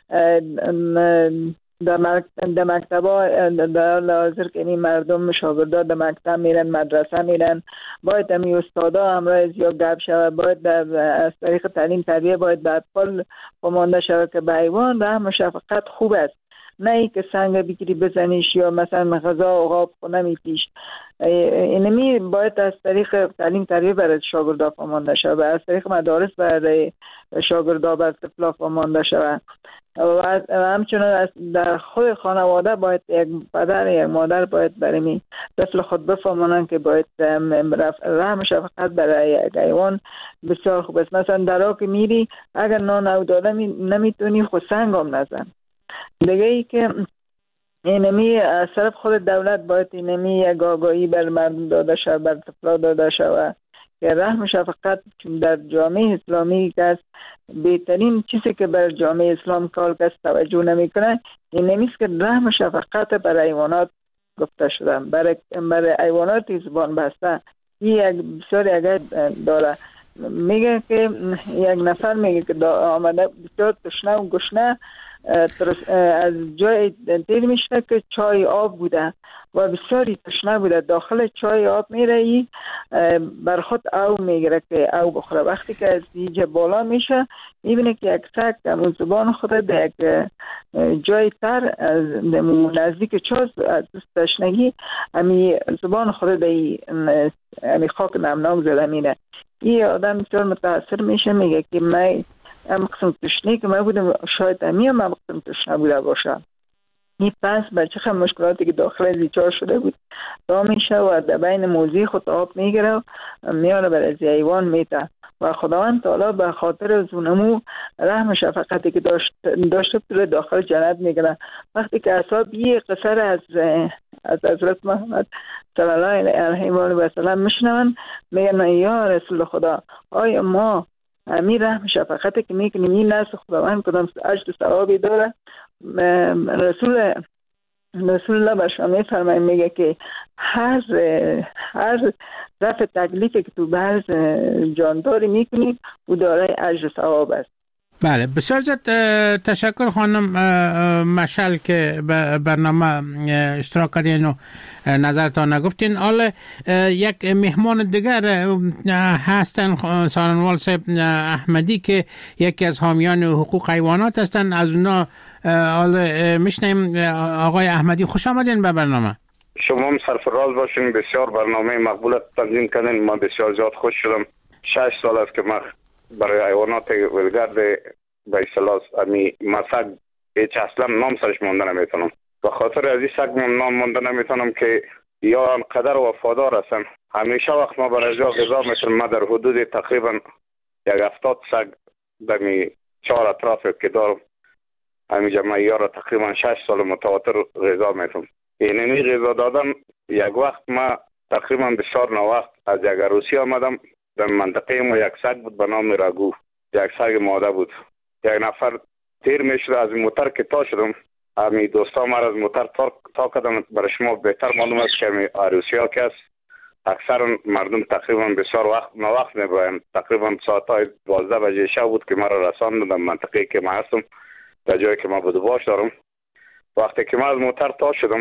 در مکتب ها در لازر که این مردم شاگردا در مکتب میرن، مدرسه میرن، باید امی استادا همراه یا گپ شود، باید در از طریق تعلیم تربیه باید به اطفال فهمانده شود که به حیوان رحم و شفقت خوب است، نه ای که سنگ بگیری بزنیش یا مثلا غذا و آب نمیتیش. اینمی باید از طریق تعلیم تربیه برای شاگردا فهمانده شود، از طریق مدارس برای شاگردا بر طفلا فهمانده شود. و همچنان در خود خانواده باید یک پدر یک مادر باید برای طفل خود بفهمانند که باید رحم شفقت برای یک حیوان بسیار خوب است. مثلا در راه که میری اگر نان او داده نمیتونی خود سنگ هم نزن. دیگه ای که اینمی از طرف خود دولت باید اینمی یک آگاهی بر مردم داده شود، بر طفلا داده شود که رحم شفقت در جامعه اسلامی که بهترین چیزی که بر جامعه اسلام کار کس توجه نمیکنه این نمیست که رحم شفقت برای حیوانات گفته شده. برای برای حیوانات زبان بسته این یک بسیار اگر داره. میگه که یک نفر میگه که آمده بسیار تشنه و گشنه از جای دیر میشه که چای آب بوده و بسیاری تشنه بوده، داخل چای آب میره ای بر خود او میگیره که او بخوره. وقتی که از دیجه بالا میشه میبینه که یک سگ همون زبان خود در یک جای تر از نزدیک چاز از تشنگی همی زبان خود در همی خاک نمناک زده مینه. این آدم بسیار متاثر میشه، میگه که من ام قسم تشنه که من بودم شاید امی هم ام قسم تشنه بوده باشم. این پس بچه خم مشکلاتی که داخل از ایچار شده بود دا میشه و در بین موزی خود آب میگره و میانه بر از ایوان میته و خداوند تعالی به خاطر از اونمو رحم شفقتی که داشت داشته بطور داخل جنت میگره. وقتی که اصحاب یه قصر از از حضرت محمد صلی الله علیه و سلم میشنون میگن یا رسول خدا آیا ما امیر رحم شفقتی که میکنیم این نزد خداوند کدام اجر ثوابی داره؟ رسول رسول الله بر شما میفرماید میگه که هر هر رفع تکلیفی که تو بر جانداری میکنید او دارای اجر ثواب است. بله بسیار زیاد تشکر خانم مشعل که برنامه اشتراک کردین و نظرتان نگفتین. حالا یک مهمان دیگر هستن سارنوال صاحب احمدی که یکی از حامیان حقوق حیوانات هستن. از اونا حالا میشنیم. آقای احمدی خوش آمدین به برنامه. شما هم سرفراز باشین، بسیار برنامه مقبول تنظیم کردین. من بسیار زیاد خوش شدم. شش سال است که من برای حیوانات ولگرد به اصطلاح امی مسک هیچ اصلا نام سرش مانده نمیتونم. به خاطر از این سگ نام مانده نمیتونم که یا انقدر وفادار هستن. همیشه وقت ما برای جا غذا میتونم. ما در حدود تقریبا یک هفتاد سگ دمی چهار اطراف که دارم همی جمعی ها را تقریبا شش سال متواتر غذا میتونم. اینمی غذا دادن یک وقت ما تقریبا بسیار نوقت از یک عروسی آمدم. در منطقه ما یک سگ بود به نام راگو، یک سگ ماده بود. یک نفر تیر میشد از موتر که تا شدم امی دوستا ما از موتر تا, تا کدم. برای شما بهتر معلوم است که امی عروسی ها که است اکثر مردم تقریبا بسیار وقت نوقت میبراین. تقریبا ساعت های دوازده بجه شب بود که ما را رساند در منطقه که ما هستم در جایی که ما بود باش دارم. وقتی که ما از موتر تا شدم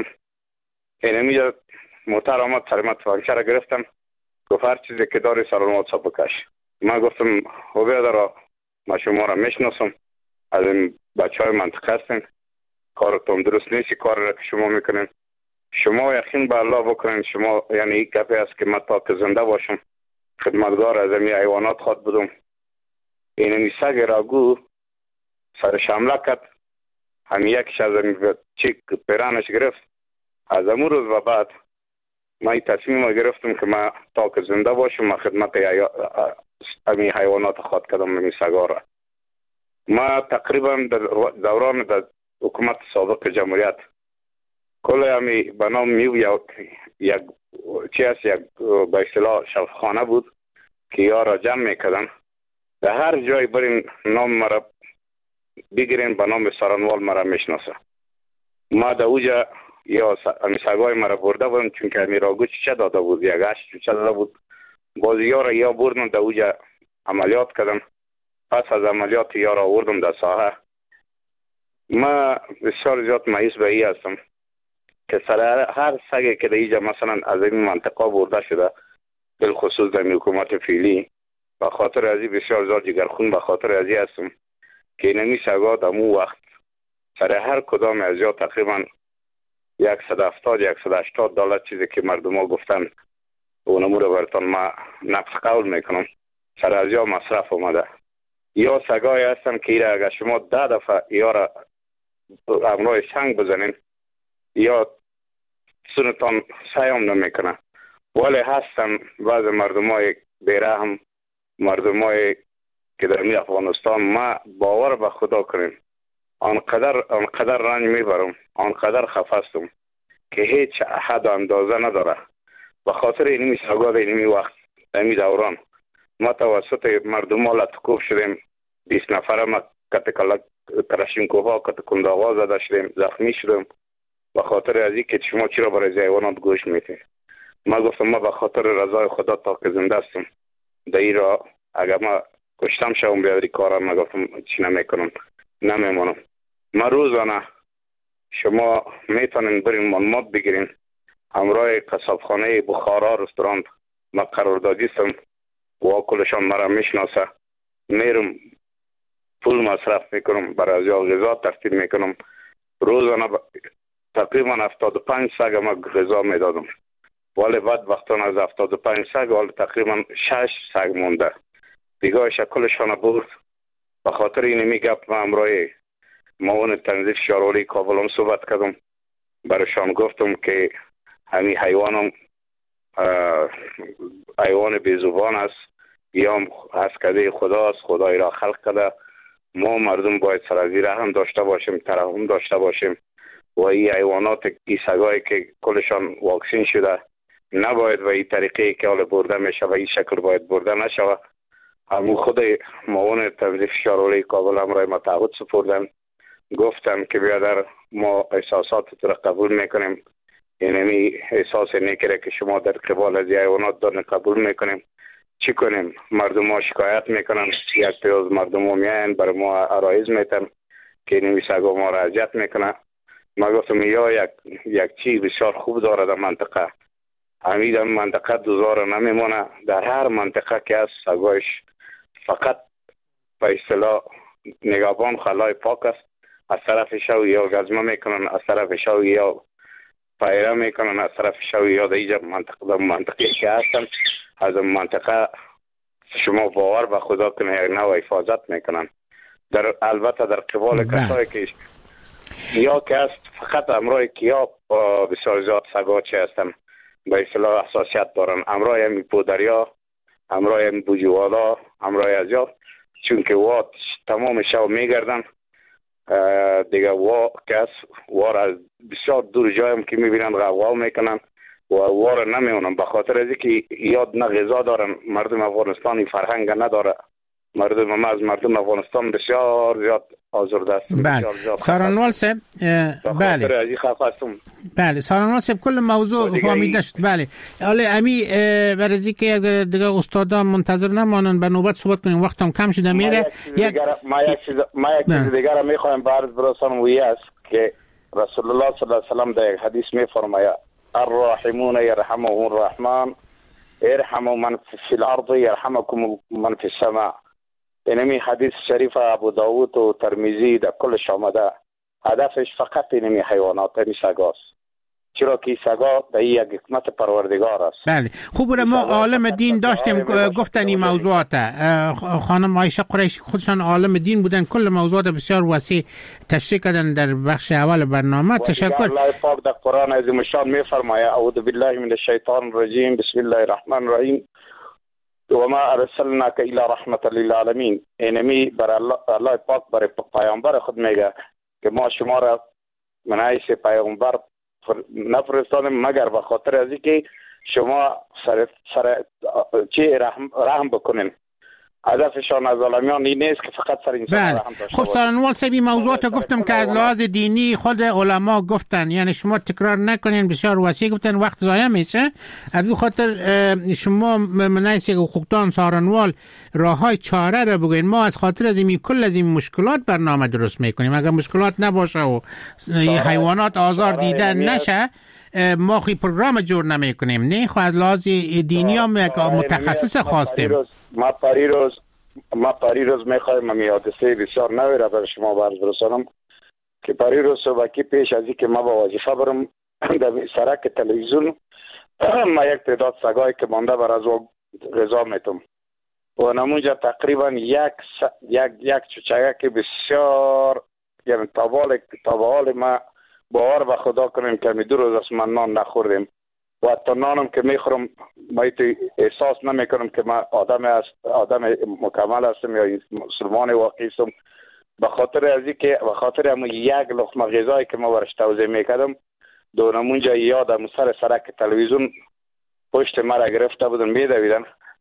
اینمی موتر آمد سرمت فانچه را گرفتم. گفت هر چیزی که داری سرانوات سا بکش. من گفتم او بیادر ما شما را میشناسم، از این بچه های منطقه هستین، کارتون درست نیستی کار را که شما میکنین. شما یقین به الله بکنین. شما یعنی این گپی است که من تا که زنده باشم خدمتگار از این حیوانات خود بودم. این سگ راگو سرش حمله کرد، هم یکش از این چیک پیرانش گرفت. از امون روز و بعد من تصمیم گرفتم که من تا که زنده باشم من خدمت امی حیوانات خود کردم امی سگا را. ما تقریبا در دوران در حکومت سابق جمهوریت کل امی بنام میو یک یک چی است یک به اصطلاح شفاخانه بود که یا را جمع میکردن. در هر جای برین نام مرا بگیرین به نام سارنوال مرا میشناسه. ما در اوجا یا امی سگای مرا برده بودم چون که امی راگو چه داده بود، یک هشت چه داده بود. بازی ها را یا بردم در اوجا عملیات کردم. پس از عملیات یا را آوردم در ساحه. ما بسیار زیاد مایوس به ای هستم که سر هر سگی که در اینجا مثلا از این منطقه برده شده بالخصوص در حکومت فعلی به خاطر ازی بسیار زیاد جگرخون به خاطر ازی هستم که اینمی سگا در مو وقت سر هر کدام از یا تقریبا صد و هفتاد صد و هشتاد دلار چیزی که مردم ها گفتن اونمو رو براتون ما نقص قول میکنم سر از یا مصرف اومده. یا سگای هستن که ایره اگر شما ده دفعه یا را امروی سنگ بزنین یا سنتان سیام نمیکنه. ولی هستن بعض مردم های بیرحم، مردم های که در می افغانستان ما باور به خدا کنیم آنقدر آنقدر رنج میبرم، آنقدر خفستم که هیچ حد و اندازه نداره. به خاطر اینمی سگا در اینمی وقت اینمی دوران ما توسط مردم ها لطکوف شدیم. بیست نفر ما کت کلاشینکوفا کت کنداغا زده شدیم، زخمی شدیم به خاطر از اینکه شما چرا برای حیوانات گوش میتید. ما گفتم ما به خاطر رضای خدا تا که زنده هستم در این را اگر ما کشتم شوم بیادری کارم، ما گفتم چی نمیکنم نمیمانم. ما روزانه شما میتونین برین معلومات بگیرین. همراه قصابخانه بخارا رستوران ما قراردادی هستم و کلشان مرا میشناسه. میرم پول مصرف میکنم، برای از غذا ترتیب میکنم. روزانه ب... تقریبا هفتاد و پنج سگ ما غذا میدادم، ولی بعد وقتان از هفتاد و پنج سگ ولی تقریبا شش سگ مونده دیگه شکلشان برد. به خاطر این میگم ما همراه معاون تنظیف شهرداری کابل صحبت کردم، برایشان گفتم که همین حیوانم حیوان بیزبان است یا از کده خداست، خدای را خلق کرده. ما مردم باید سر از این رحم داشته باشیم، ترحم داشته باشیم و این حیوانات این سگایی که کلشان واکسین شده نباید و این طریقه که حال برده میشه و این شکل باید برده نشوه. همون خود معاون تنظیف شهرداری کابل همراه ما تعهد سپردن، گفتن که بیادر ما احساسات را قبول میکنیم، یعنی احساس نیکره که شما در قبال از حیوانات دارن قبول میکنیم. چی کنیم؟ مردم ها شکایت میکنن، یک پیاز مردم ها میاین بر ما عرایز میتن که نمی سگا ما را اذیت میکنن. ما گفتم یا یک یک چیز بسیار خوب داره در منطقه، همین در منطقه دوزار نمیمونه. در هر منطقه که از سگایش فقط به اصطلاح نگهبان خلای پاک است، از طرف شو یا گزمه میکنن، از طرف شو یا پایره میکنن، از طرف شو یا در اینجا منطقه در منطقه که هستن از منطقه شما باور به خدا کنه یک نوع حفاظت میکنن. در البته در قبال کسایی که یا که است فقط امرای کیا بسیار زیاد سگا چه هستن به اصطلاح حساسیت دارن، امرای همی پودریا، امرای همی بوجوالا، امرای از یا چون که وا تمام شب میگردن دیگه وا کس وار از بسیار دور جایم که میبینن غوا میکنن و وار نمیونن به خاطر از اینکه یاد نه غذا دارن. مردم افغانستان فرهنگ نداره، مردم ما از مردم افغانستان بسیار زیاد آزرده است. بله سارنوال صاحب بله بله سارنوال صاحب کل موضوع فهمیده شد. بله حالا امی برای که از دیگه استادا منتظر نمانن به نوبت صحبت کنیم، وقتم کم شده میره. یک ما یک چیز ما یک چیز دیگه میخوایم برات برسونم و است که رسول الله صلی الله علیه و سلم در یک حدیث میفرماید الراحمون يرحمهم الرحمن ارحموا من في الارض يرحمكم من في السماء. اینمی حدیث شریف ابو داود و ترمذی در کلش آمده. هدفش فقط اینمی حیوانات همی سگاست، چرا که سگا در یک حکمت پروردگار است. بله خوب ما عالم دین داشتیم گفتن این موضوعات. خانم عایشه قریشی خودشان عالم دین بودن، کل موضوعات بسیار وسیع تشریح کردن در بخش اول برنامه. تشکر. الله پاک در قرآن عظیم الشان میفرماید اعوذ بالله من الشیطان الرجیم بسم الله الرحمن الرحیم و ما ارسلناک الی رحمت للعالمین. اینمی بر الله, الله پاک بر پیامبر خود میگه که ما شما را من حیث پیامبر نفرستادیم مگر به خاطر از اینکه شما سر سر چی رحم رحم بکنین. هدفشان از ظالمیان این نیست که فقط سر انسان بله. رحم داشته خب سارنوال صاحب موضوعات گفتم که از لحاظ دینی خود علما گفتن، یعنی شما تکرار نکنین، بسیار وسیع گفتن، وقت ضایع میشه. از این خاطر شما منایسه حقوقدان سارنوال راههای چاره را بگوین. ما از خاطر از این کل از این مشکلات برنامه درست میکنیم. اگر مشکلات نباشه و حیوانات آزار دیدن نشه ما خوی پروگرام جور نمی کنیم. نه خو از لحاظ دینی هم متخصص خواستیم. ما پری روز ما پری روز میخوایم من حادثه بسیار نوی را بر شما برز برسانم که پری روز صبحی پیش از اینکه ما با وظیفه برم در سرک تلویزیون ما یک تعداد سگایی که مانده بر از غذا میتم و نمونجا تقریبا یک س... یک یک چوچگه بسیار یعنی طوال طوال ما باور به خدا کنیم که می دو روز از من نان نخوردیم و حتی نانم که میخورم ما احساس نمی کنم که من آدم است آدم مکمل هستم یا مسلمان واقعی هستم. به خاطر از اینکه به خاطر همون یک لقمه غذایی که ما برش توضیح میکردم دو نمونجا یادم سر سرک تلویزیون پشت مرا گرفته بودن میدویدن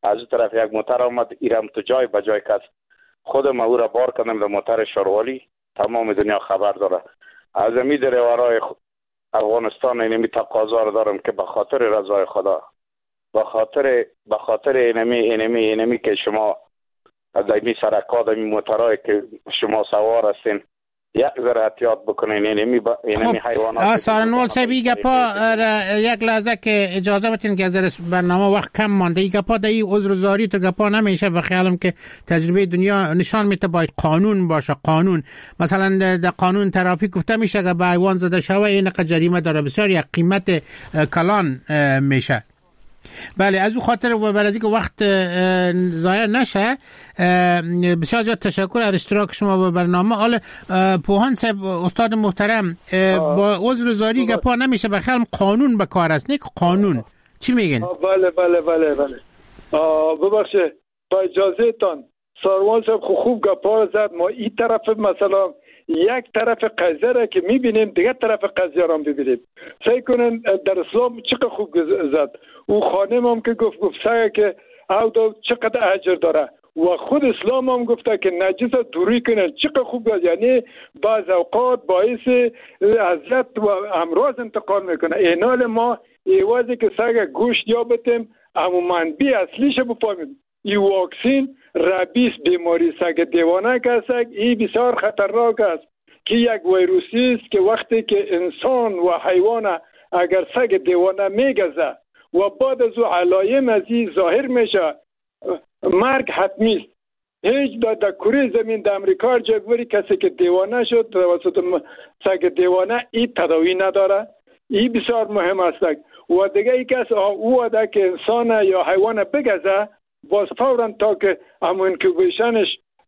از اون طرف یک موتر آمد ایرم تو جای به جای کس خودم او را بار کردم به موتر شاروالی. تمام دنیا خبر داره. از امی در ورای افغانستان اینمی تقاضا را دارم که به خاطر رضای خدا، به خاطر به خاطر اینمی اینمی اینمی که شما از این سرکات این موترایی که شما سوار هستین یک ذره احتیاط بکنین. اینمی با اینمی حیوانات. سارنوال صاحب این گپا یک لحظه که اجازه بدین که از برنامه وقت کم مانده. این گپا در این عذرزاری تو گپا نمیشه. به خیالم که تجربه دنیا نشان میده باید قانون باشه. قانون مثلا در قانون ترافیک گفته میشه که به حیوان زده شوه این جریمه داره، بسیار یک قیمت کلان میشه. بله، از او خاطر و برای اینکه وقت ضایع نشه بسیار زیاد تشکر از اشتراک شما با برنامه. حالا پوهان صاحب استاد محترم با عذر زاری گپا نمیشه، بخیرم قانون به کار است. نه قانون چی میگین؟ بله بله بله بله ببخشید با اجازه تان ساروان صاحب خوب گپا زد. ما این طرف مثلا یک طرف قضیه را که میبینیم دیگه طرف قضیه را ببینیم. سعی کنن در اسلام چقدر خوب زد. او خانم هم که گفت گفت سعی که او دو چقدر اجر داره و خود اسلام هم گفته که نجس دوری کنن. چقدر خوب گفت. یعنی بعض اوقات باعث اذیت و امراض انتقال میکنه. اینال ما ایوازی که سعی گوشت یا بتیم اما منبی اصلیش بفهمیم. این واکسین ربیس بیماری سگ دیوانه که است، این بسیار خطرناک است که یک ویروسی است که وقتی که انسان و حیوان اگر سگ دیوانه میگزه و بعد از او علایم از این ظاهر میشه مرگ حتمی است. هیچ در کره زمین در امریکا جبوری کسی که دیوانه شد توسط سگ دیوانه این تداوی نداره. این بسیار مهم است. و دیگه ای کس او اده که انسان یا حیوان بگزه باز فوراً تا که همون انکوبیشنش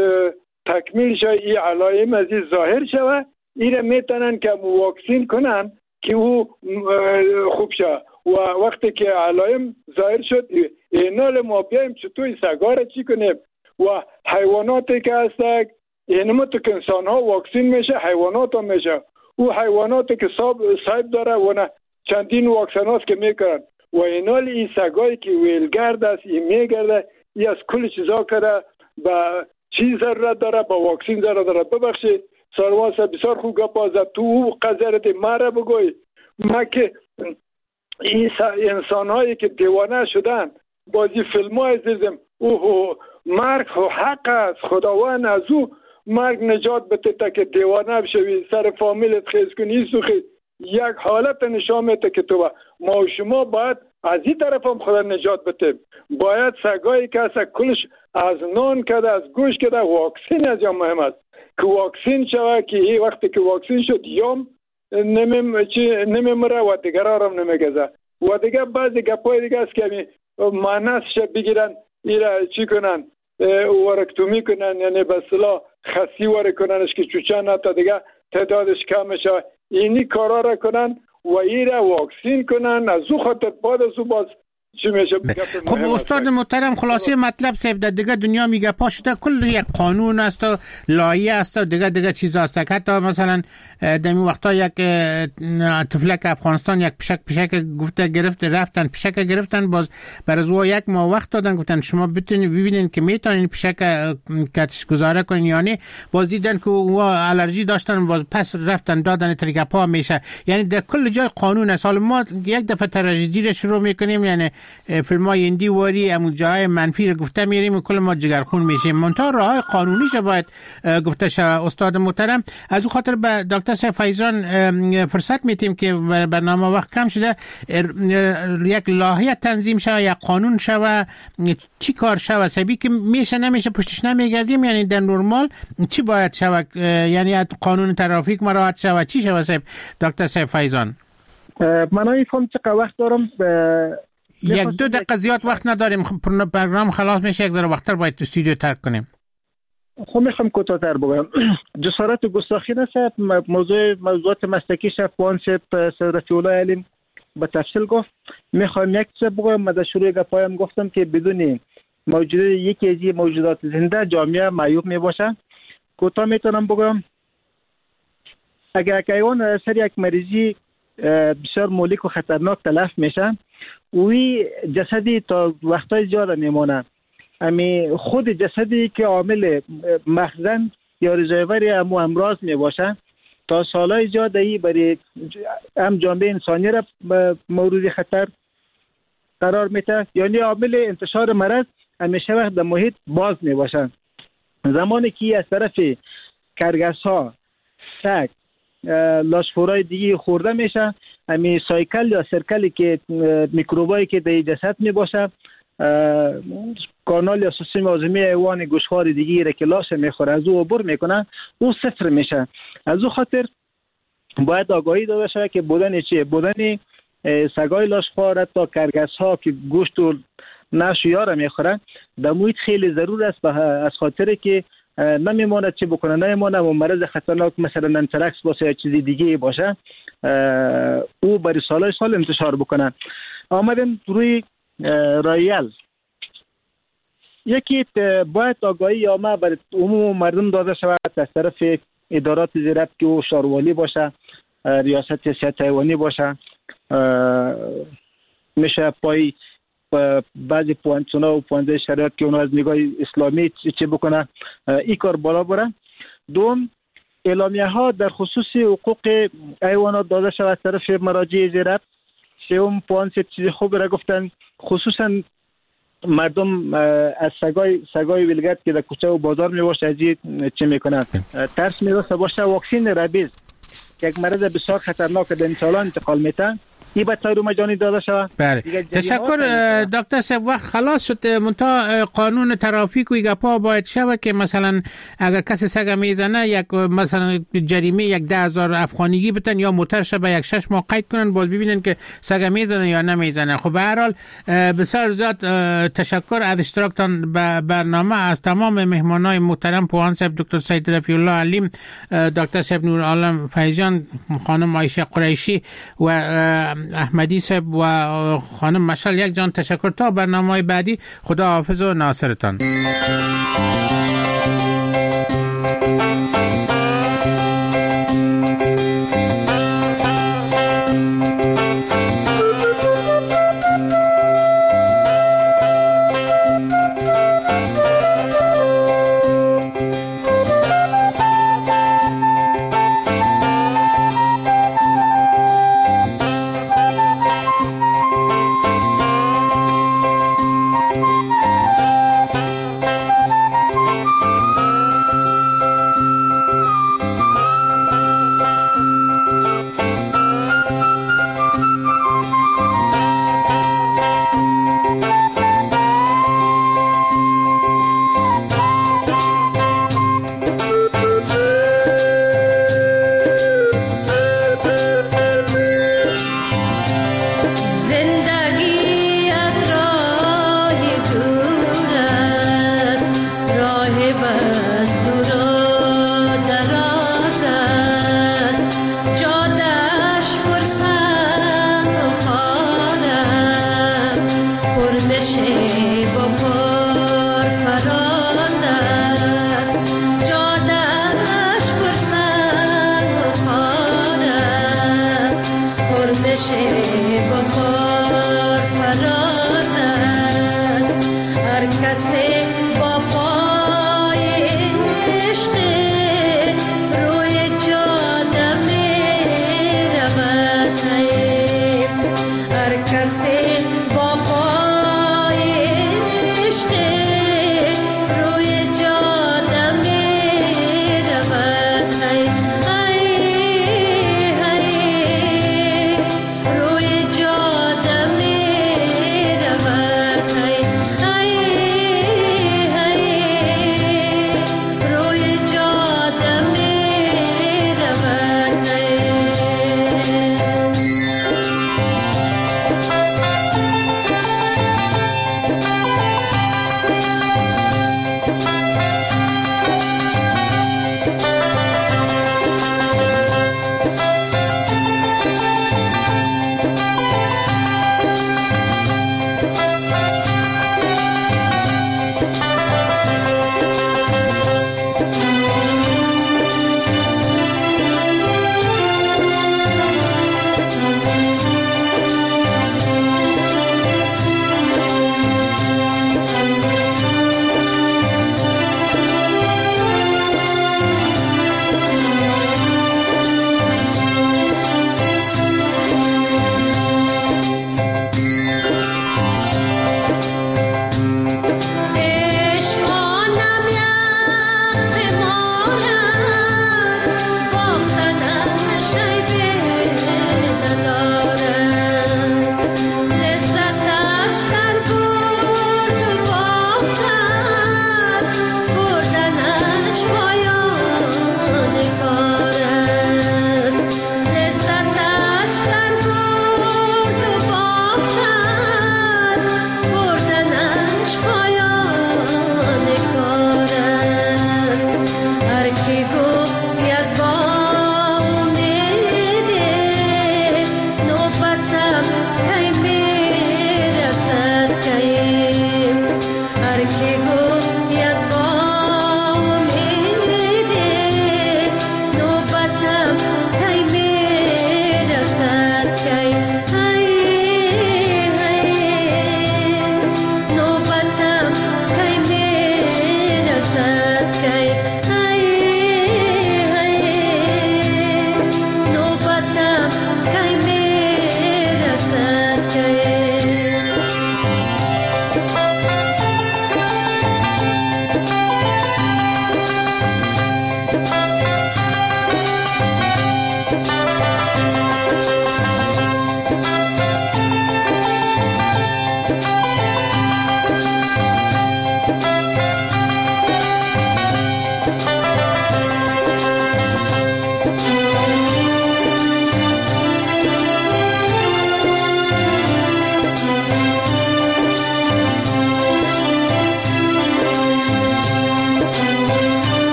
تکمیل شد این علایم از این ظاهر شود این را میتونن که واکسین کنن که او خوب شد. و وقتی که علایم ظاهر شد اینال ما بیایم چطور سگا را چی کنیم و حیواناتی که هستند اینما تو که انسان ها واکسین میشه حیوانات هم میشه. او حیواناتی که صاحب داره و نه چندین واکسن هاست که میکنن و اینال این سگایی که ویلگرد است این میگرده این از کل چیزا کرده با چیز ضرورت داره با واکسین ضرورت داره. ببخشید سروان صاحب بسیار خوب گپ زد. تو او قذرت مرا بگوی ما که این انسان هایی که دیوانه شدن بازی فیلم های دیدم اوه مرگ حق است. خداوند از او مرگ نجات بده تا که دیوانه بشوی سر فامیلت خیز کنی سوخی یک حالت نشان میده که تو ما و شما باید از این طرف هم خدا نجات بده. باید سگایی که از کلش از نان کده از گوش کده واکسین از یا مهم است که واکسین شود که این وقتی که واکسین شد یام نمیمره و دیگر هم نمیگذه و دیگر بعضی گپای دیگه است که مانسش بگیرن ایره چی کنن ورکتومی کنن یعنی به اصطلاح خسی ور کننش که چوچه نتا دیگه تعدادش کم شه. اینی کارا را کنن و این را واکسین کنن. از او خاطر بعد از او باز چی میشه. خب استاد محترم خلاصه مطلب صاحب در دیگه دنیا میگه پاشته کل یک قانون است و لایحه است و دیگه دیگه چیزا است. حتی مثلا در این وقتا یک طفلک افغانستان یک پشک پشک گفته گرفت رفتن پشک گرفتن باز بر از او یک ماه وقت دادن گفتن شما بتونید ببینید که میتونین پشک کاتش گذاره کنین یا نه. باز دیدن که او الرژی داشتن باز پس رفتن دادن ترگپا میشه. یعنی در کل جای قانون است. حالا ما یک دفعه تراژدی رو شروع میکنیم یعنی فیلمای هندی واری همون جای منفی رو گفته میریم و کل ما جگرخون میشیم. منتها راههای قانونیش باید گفته شود. استاد محترم از اون خاطر به دکتر فیضان فرصت میتیم که برنامه وقت کم شده یک لایحه تنظیم شود یک قانون شود چی کار شود سبی که میشه نمیشه پشتش نمیگردیم. یعنی در نورمال چی باید شود یعنی قانون ترافیک مراعات شود چی شود صاحب دکتر فیضان؟ من ایفهم چقدر وقت دارم یک دو دقیقه زیاد وقت نداریم. برنامه خلاص میشه یک ذره وقتر باید استودیو ترک کنیم. خب میخوام کوتاه‌تر بگم. جسارت و گستاخی نشه موضوع موضوعات مسلکی شفوان شپ رفیع علیم به تفصیل گفت. میخوام یک چیز بگم. من در شروع گپایم گفتم که بدون موجود یکی از موجودات زنده جامعه معیوب میباشه. کوتاه میتونم بگم اگر حیوان سر یک مریضی بسیار مولیک و خطرناک تلف میشه وی جسدی تا وقتای زیاد میمونه. امی خود جسدی که عامل مخزن یا رزرور امو امراض می باشه تا سالهای زیاد ای برای هم جامعه انسانی را مورد خطر قرار میده، یعنی عامل انتشار مرض همیشه وقت در محیط باز می باشه. زمانی که از طرف کرگس ها، سگ، لاشخورای دیگه خورده میشه، امی سایکل یا سرکلی که میکروبایی که در جسد می باشه، کانال یا سیستم هاضمه حیوان گوشخوار دیگه را که لاش میخوره از او عبور میکنه، او صفر میشه. از او خاطر باید آگاهی داده شده که بودن چیه؟ بودن سگای لاشخوار تا کرگس ها که گوشت و نش و یارا میخوره در محیط خیلی ضرور است، از خاطر که نمیماند چه بکنه، نمیماند و مرض خطرناک مثلا انترکس باشه یا چیزی دیگه باشه او برای سالهای سال انتشار بکنه. آمدن روی رایل، یکی باید آگاهی عامه بر عموم مردم داده شود از طرف ادارات زیرت که او شاروالی باشه، ریاست صحت حیوانی باشه، میشه پای بعضی پوانتونا و پوانده شریعت که اونو از نگاه اسلامی چه بکنه این کار بالا بره. دوم، اعلامیه ها در خصوص حقوق حیوانات داده شود از طرف مراجع زیرت. سوم، پوانت چیز خوب را گفتن، خصوصا مردم از سگای سگای ولگرد که در کوچه و بازار می باشه از چه میکنن ترس می باشه. واکسین ربیز که یک مرض بسیار خطرناک در انسان انتقال میتن، این باید تایید مجانی داده شود. بله، تشکر دکتر صاحب. وقت خلاص شد، منتها قانون ترافیک و گپا باید شود که مثلا اگر کسی سگ میزنه یک مثلا جریمه یک ده هزار افغانیگی بتن یا موترش به یک شش ماه قید کنن، باز ببینن که سگ میزنه یا نمیزنه. خب به هر حال بسیار زیاد تشکر از اشتراکتان به برنامه. از تمام مهمانای محترم، پوهان صاحب دکتر سید رفیع الله علیم، دکتر صاحب نور عالم فیضان، خانم عایشه قریشی و احمدی صاحب و خانم مشعل یک جان تشکر. تا برنامه بعدی، خدا حافظ و ناصرتان.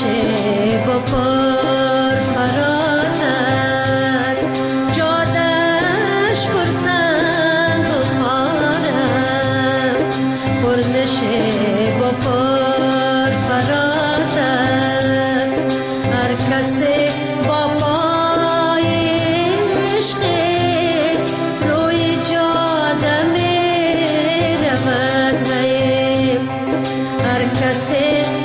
با پر فراز است، جادش پر سنگ و خاره، پرنش با پر فراز است. هر کسی با پای عشق روی جاده می رود، هر کسی